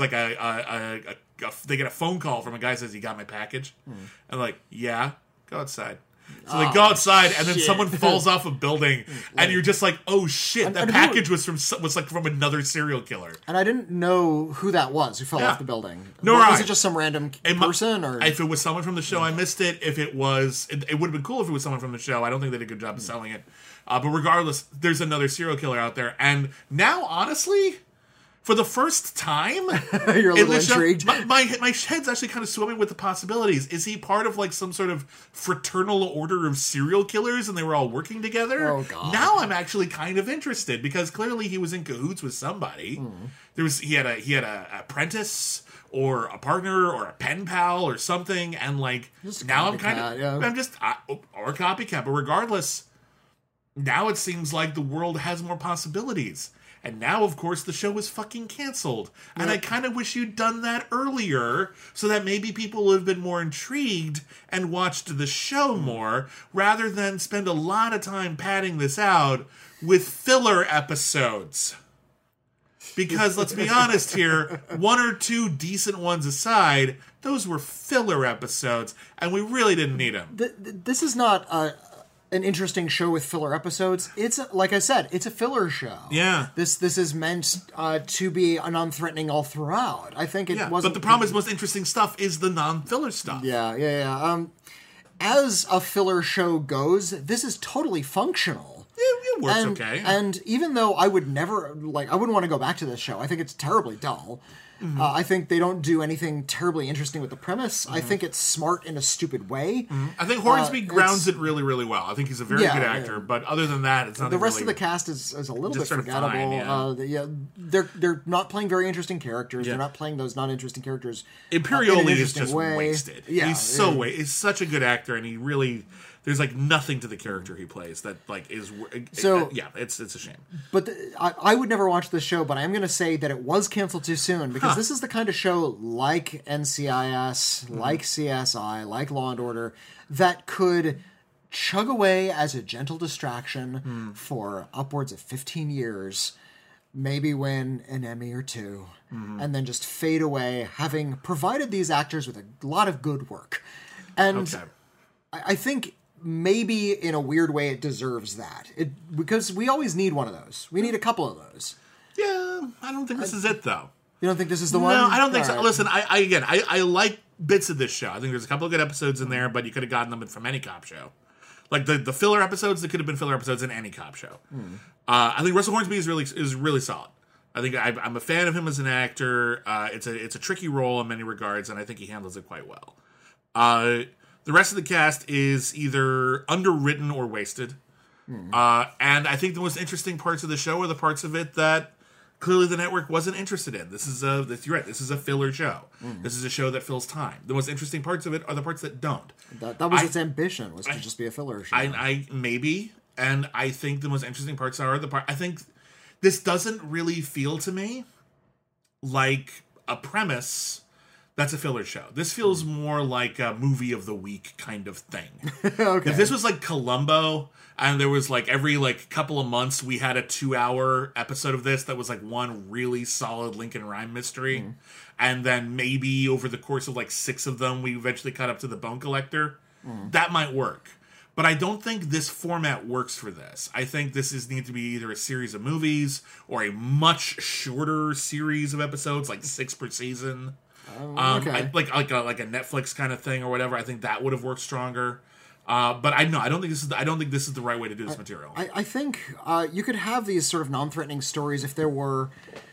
they get a phone call from a guy who says, "You got my package?" And yeah, go outside. So they go outside, and then someone falls off a building, and you're just oh shit! That package was from another serial killer. And I didn't know who that was who fell off the building. No, was it just some random person, or if it was someone from the show, I missed it. If it was, it would have been cool if it was someone from the show. I don't think they did a good job of selling it. But regardless, there's another serial killer out there, and now, honestly, for the first time, you're a little intrigued. My head's actually kind of swimming with the possibilities. Is he part of some sort of fraternal order of serial killers, and they were all working together? Oh God! Now I'm actually kind of interested because clearly he was in cahoots with somebody. He had a apprentice or a partner or a pen pal or something, and now I'm kind of or a copycat. But regardless, now it seems like the world has more possibilities. And now, of course, the show is fucking canceled. And I kind of wish you'd done that earlier so that maybe people would have been more intrigued and watched the show more, rather than spend a lot of time padding this out with filler episodes. Because, let's be honest here, 1 or 2 decent ones aside, those were filler episodes, and we really didn't need them. This is not an interesting show with filler episodes. It's like I said, it's a filler show. Yeah. This is meant to be a non-threatening all throughout. I think it wasn't. But the problem is, most interesting stuff is the non-filler stuff. Yeah. As a filler show goes, this is totally functional. It works okay. And even though I would never I wouldn't want to go back to this show. I think it's terribly dull. Mm-hmm. I think they don't do anything terribly interesting with the premise. Mm-hmm. I think it's smart in a stupid way. Mm-hmm. I think Hornsby grounds it really, really well. I think he's a very good actor, but other than that, it's not. The rest of the cast is a little bit forgettable. Fine, they're not playing very interesting characters. Yeah. They're not playing those non-interesting characters. Imperioli is just wasted. Yeah, he's He's such a good actor, and he really. There's nothing to the character he plays that is so. It's a shame. But I would never watch this show, but I'm going to say that it was canceled too soon because this is the kind of show like NCIS, like CSI, like Law and Order that could chug away as a gentle distraction for upwards of 15 years, maybe win an Emmy or 2, and then just fade away, having provided these actors with a lot of good work. And I think. Maybe in a weird way it deserves that. Because we always need one of those. We need a couple of those. Yeah, I don't think this is it though. You don't think this is the one? No, I don't think so. Right. Listen, I like bits of this show. I think there's a couple of good episodes in there, but you could have gotten them from any cop show. The filler episodes, that could have been filler episodes in any cop show. I think Russell Hornsby is really solid. I think I'm a fan of him as an actor. It's a tricky role in many regards, and I think he handles it quite well. The rest of the cast is either underwritten or wasted. And I think the most interesting parts of the show are the parts of it that clearly the network wasn't interested in. You're right, this is a filler show. This is a show that fills time. The most interesting parts of it are the parts that don't. That was its ambition, was to just be a filler show. Maybe. And I think the most interesting parts are I think this doesn't really feel to me like a premise That's a filler show. This feels more like a movie of the week kind of thing. Okay. If this was like Columbo, and there was like every like couple of months we had a 2-hour episode of this that was like one really solid Lincoln Rhyme mystery, and then maybe over the course of like 6 of them we eventually caught up to the Bone Collector, that might work. But I don't think this format works for this. I think this needs to be either a series of movies or a much shorter series of episodes, like 6 per season. Okay. Like a Netflix kind of thing or whatever. I think that would have worked stronger. But I don't think this is the right way to do this material. I think you could have these sort of non-threatening stories if there were,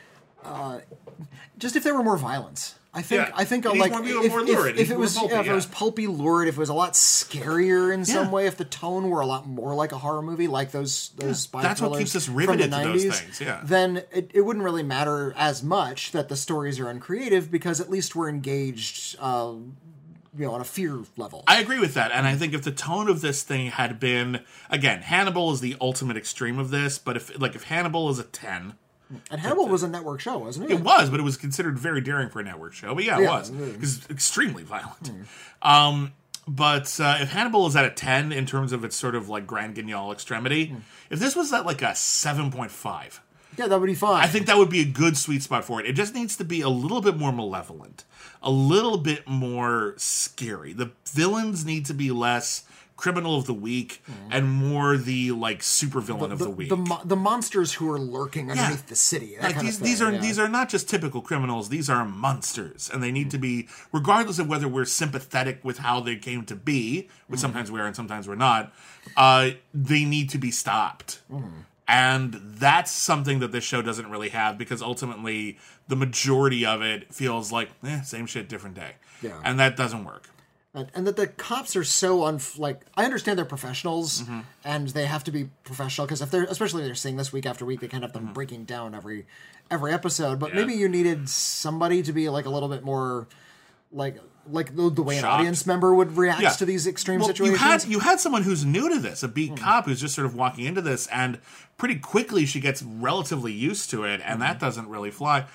if there were more violence. I think like if it was pulpy, lurid, if it was a lot scarier in some way, if the tone were a lot more like a horror movie, like those spy that's what keeps us riveted to those things. Yeah. Then it wouldn't really matter as much that the stories are uncreative because at least we're engaged. On a fear level. I agree with that, and I think if the tone of this thing had been, again, Hannibal is the ultimate extreme of this, but if Hannibal is a 10... And Hannibal was a network show, wasn't it? It was, but it was considered very daring for a network show. But it was, because it's extremely violent. But if Hannibal is at a 10 in terms of its sort of like Grand Guignol extremity, if this was at like a 7.5... Yeah, that would be fine. I think that would be a good sweet spot for it. It just needs to be a little bit more malevolent, a little bit more scary. The villains need to be less criminal of the week and more the like super villain of the week. The monsters who are lurking underneath the city. Like these are not just typical criminals. These are monsters, and they need to be, regardless of whether we're sympathetic with how they came to be, which sometimes we are and sometimes we're not. They need to be stopped. And that's something that this show doesn't really have, because ultimately the majority of it feels like same shit, different day. Yeah. And that doesn't work. And that the cops are so I understand they're professionals and they have to be professional because especially if they're seeing this week after week, they can't have them breaking down every episode. But maybe you needed somebody to be like a little bit more like the way an audience member would react to these extreme situations. You had someone who's new to this, a beat cop who's just sort of walking into this, and pretty quickly she gets relatively used to it, and that doesn't really fly.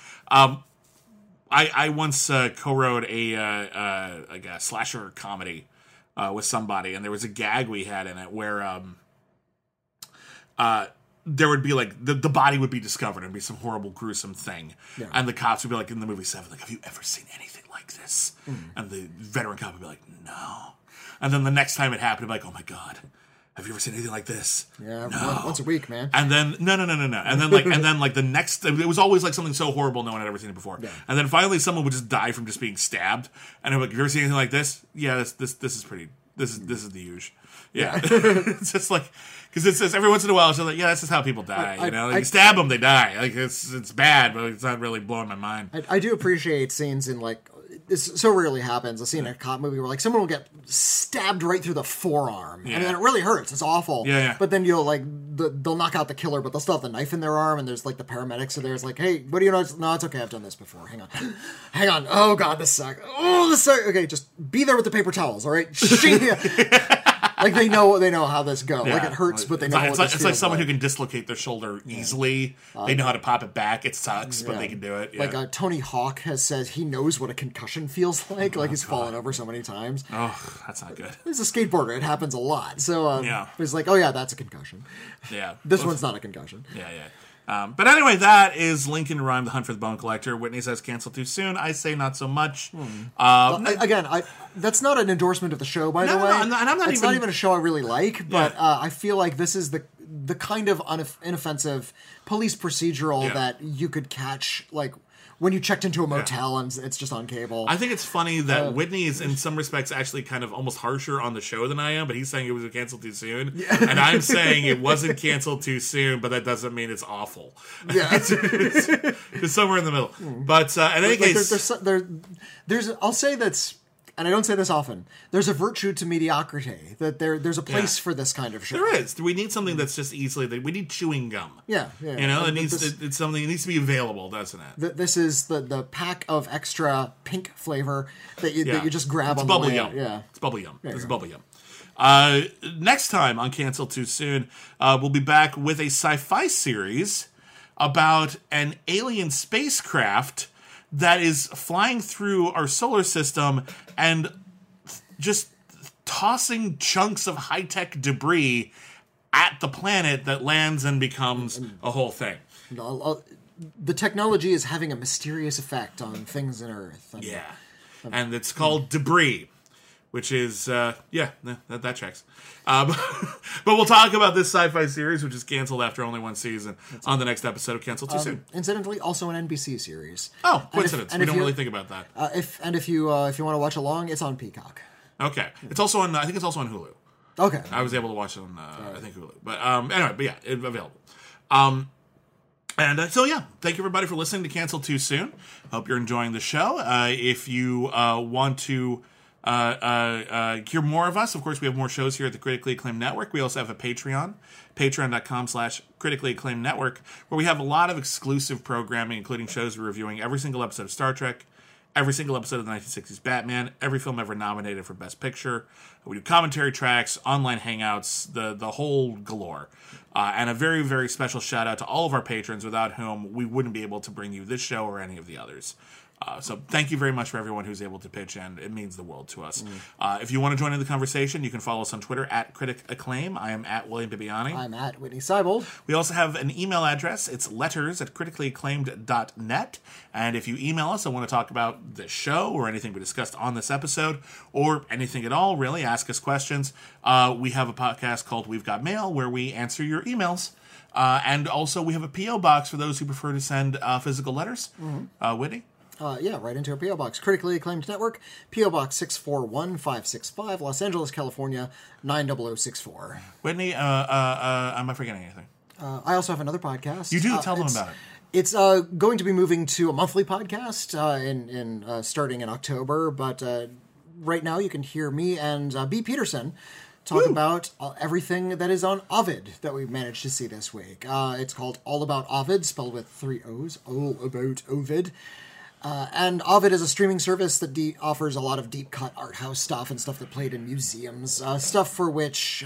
I once co-wrote a slasher comedy with somebody, and there was a gag we had in it where there would be like the body would be discovered and be some horrible, gruesome thing, and the cops would be like in the movie 7, like, have you ever seen anything like this? And the veteran cop would be like, no. And then the next time it happened, I'd be like, oh my god, have you ever seen anything like this? Yeah, no. Once a week, man. And then no. And then like the next, it was always like something so horrible no one had ever seen it before. Yeah. And then finally someone would just die from just being stabbed. And I'm like, have you ever seen anything like this? Yeah, this is pretty. This is the usual. Yeah. It's just like, because it says every once in a while, it's like, this is how people die. You stab them, they die. Like it's bad, but it's not really blowing my mind. I do appreciate scenes in like, this so rarely happens, a scene in a cop movie where like someone will get stabbed right through the forearm, and then it really hurts. It's awful. Yeah. But then you'll like they'll knock out the killer, but they'll still have the knife in their arm, and there's like the paramedics are there. It's like, hey, what do you know? No, it's okay. I've done this before. Hang on. Oh god, this sucks. Oh, this sucks. Okay, just be there with the paper towels. All right. Like they know how this goes. Yeah. Like it hurts, but they know how it's like someone who can dislocate their shoulder easily. They know how to pop it back. It sucks, but they can do it. Yeah. Like Tony Hawk has said he knows what a concussion feels like. Like he's fallen over so many times. Oh, that's not good. He's a skateboarder. It happens a lot. So he's like, oh yeah, that's a concussion. Yeah. This one's not a concussion. Yeah. But anyway, that is Lincoln Rhyme, The Hunt for the Bone Collector. Whitney says canceled too soon. I say not so much. Again, that's not an endorsement of the show, by the way. No, and I'm not it's not even a show I really like, but I feel like this is the kind of inoffensive police procedural that you could catch, like, when you checked into a motel and it's just on cable. I think it's funny that Whitney is in some respects actually kind of almost harsher on the show than I am, but he's saying it was canceled too soon. Yeah. And I'm saying it wasn't canceled too soon, but that doesn't mean it's awful. Yeah. it's somewhere in the middle. But in any case... There's I'll say that's... And I don't say this often. There's a virtue to mediocrity. That there's a place for this kind of show. There is. We need something that's just easily. We need chewing gum. Yeah. It's something that needs to be available, doesn't it? This is the pack of extra pink flavor that you just grab on the way out. Yeah, it's bubble yum. It's bubble yum. Next time on Cancel Too Soon, we'll be back with a sci-fi series about an alien spacecraft that is flying through our solar system and just tossing chunks of high-tech debris at the planet that lands and becomes a whole thing. The technology is having a mysterious effect on things in Earth. And it's called debris, which is, that checks. But we'll talk about this sci-fi series, which is canceled after only one season, on the next episode of Canceled Too Soon. Incidentally, also an NBC series. Oh, coincidence. We don't really think about that. If you want to watch along, it's on Peacock. Okay. It's also on, I think it's also on Hulu. Okay. I was able to watch it on, I think, Hulu. But anyway, it's available. So thank you everybody for listening to Cancel Too Soon. Hope you're enjoying the show. If you want to hear more of us, of course, we have more shows here at the Critically Acclaimed Network. We also have a Patreon, patreon.com/Critically Acclaimed Network, where we have a lot of exclusive programming, including shows reviewing every single episode of Star Trek, every single episode of the 1960s Batman, every film ever nominated for Best Picture. We do commentary tracks, online hangouts, the whole galore. And a very, very special shout out to all of our patrons, without whom we wouldn't be able to bring you this show or any of the others. So thank you very much for everyone who's able to pitch in. It means the world to us. If you want to join in the conversation, you can follow us on Twitter at Critic Acclaim. I am at William Bibiani. I'm at Whitney Seibold. We also have an email address. It's letters@criticallyacclaimed.net. And if you email us and want to talk about the show or anything we discussed on this episode, or anything at all, really, ask us questions, we have a podcast called We've Got Mail, where we answer your emails. And also we have a P.O. box for those who prefer to send physical letters. Whitney? Right into our P.O. Box. Critically Acclaimed Network, P.O. Box 641565, Los Angeles, California, 90064. Whitney, am I forgetting anything? I also have another podcast. You do? Tell them about it. It's going to be moving to a monthly podcast starting in October, but right now you can hear me and B. Peterson talk about everything that is on Ovid that we've managed to see this week. It's called All About Ovid, spelled with 3 O's, All About Ovid. And Ovid is a streaming service that offers a lot of deep cut art house stuff and stuff that played in museums, stuff for which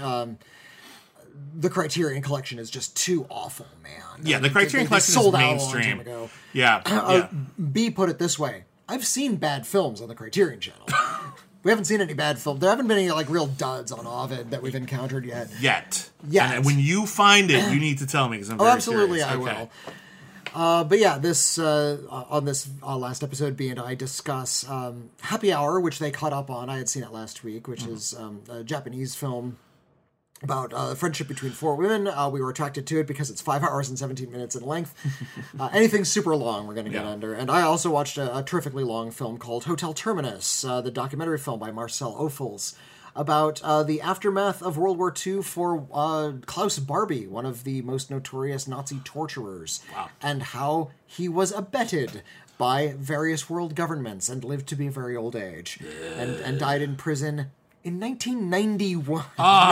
the Criterion Collection is just too awful, man. Yeah, the Criterion Collection sold is out mainstream. A long time ago. Yeah. B put it this way: I've seen bad films on the Criterion Channel. We haven't seen any bad films. There haven't been any real duds on Ovid that we've encountered yet. Yet. And when you find it, you need to tell me, because I'm very absolutely curious. I will. But yeah, this on this last episode, B and I discuss Happy Hour, which they caught up on. I had seen it last week, which is a Japanese film about friendship between four women. We were attracted to it because it's 5 hours and 17 minutes in length. Anything super long we're going to get under. And I also watched a terrifically long film called Hotel Terminus, the documentary film by Marcel Ophuls, about the aftermath of World War II for Klaus Barbie, one of the most notorious Nazi torturers, and how he was abetted by various world governments and lived to be a very old age, and died in prison in 1991.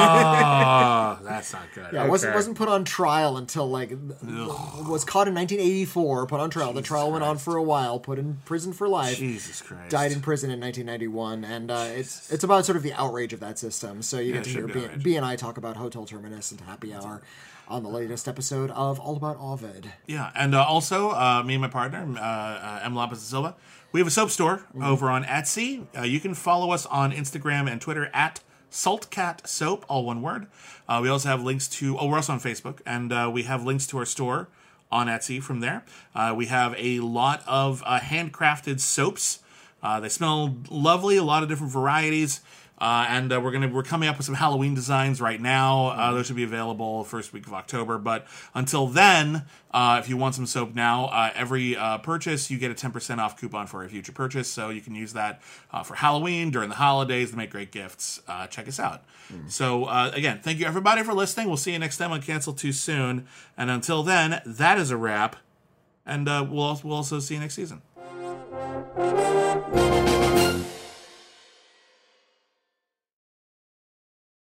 Oh, that's not good. Yeah, wasn't put on trial until was caught in 1984, put on trial. The trial went on for a while, put in prison for life. Jesus Christ. Died in prison in 1991, and it's about sort of the outrage of that system. So you get to hear B and I talk about Hotel Terminus and Happy Hour on the latest episode of All About Ovid. Yeah, and also me and my partner, Em Lopez da Silva, we have a soap store over on Etsy. You can follow us on Instagram and Twitter at Saltcat Soap, all one word. We also have links to... we're also on Facebook, and we have links to our store on Etsy from there. We have a lot of handcrafted soaps. They smell lovely, a lot of different varieties. And we're coming up with some Halloween designs right now. Those should be available first week of October. But until then, if you want some soap now, every purchase you get a 10% off coupon for a future purchase. So you can use that for Halloween, during the holidays, to make great gifts. Check us out. So again, thank you everybody for listening. We'll see you next time on Cancel Too Soon. And until then, that is a wrap. And we'll also see you next season.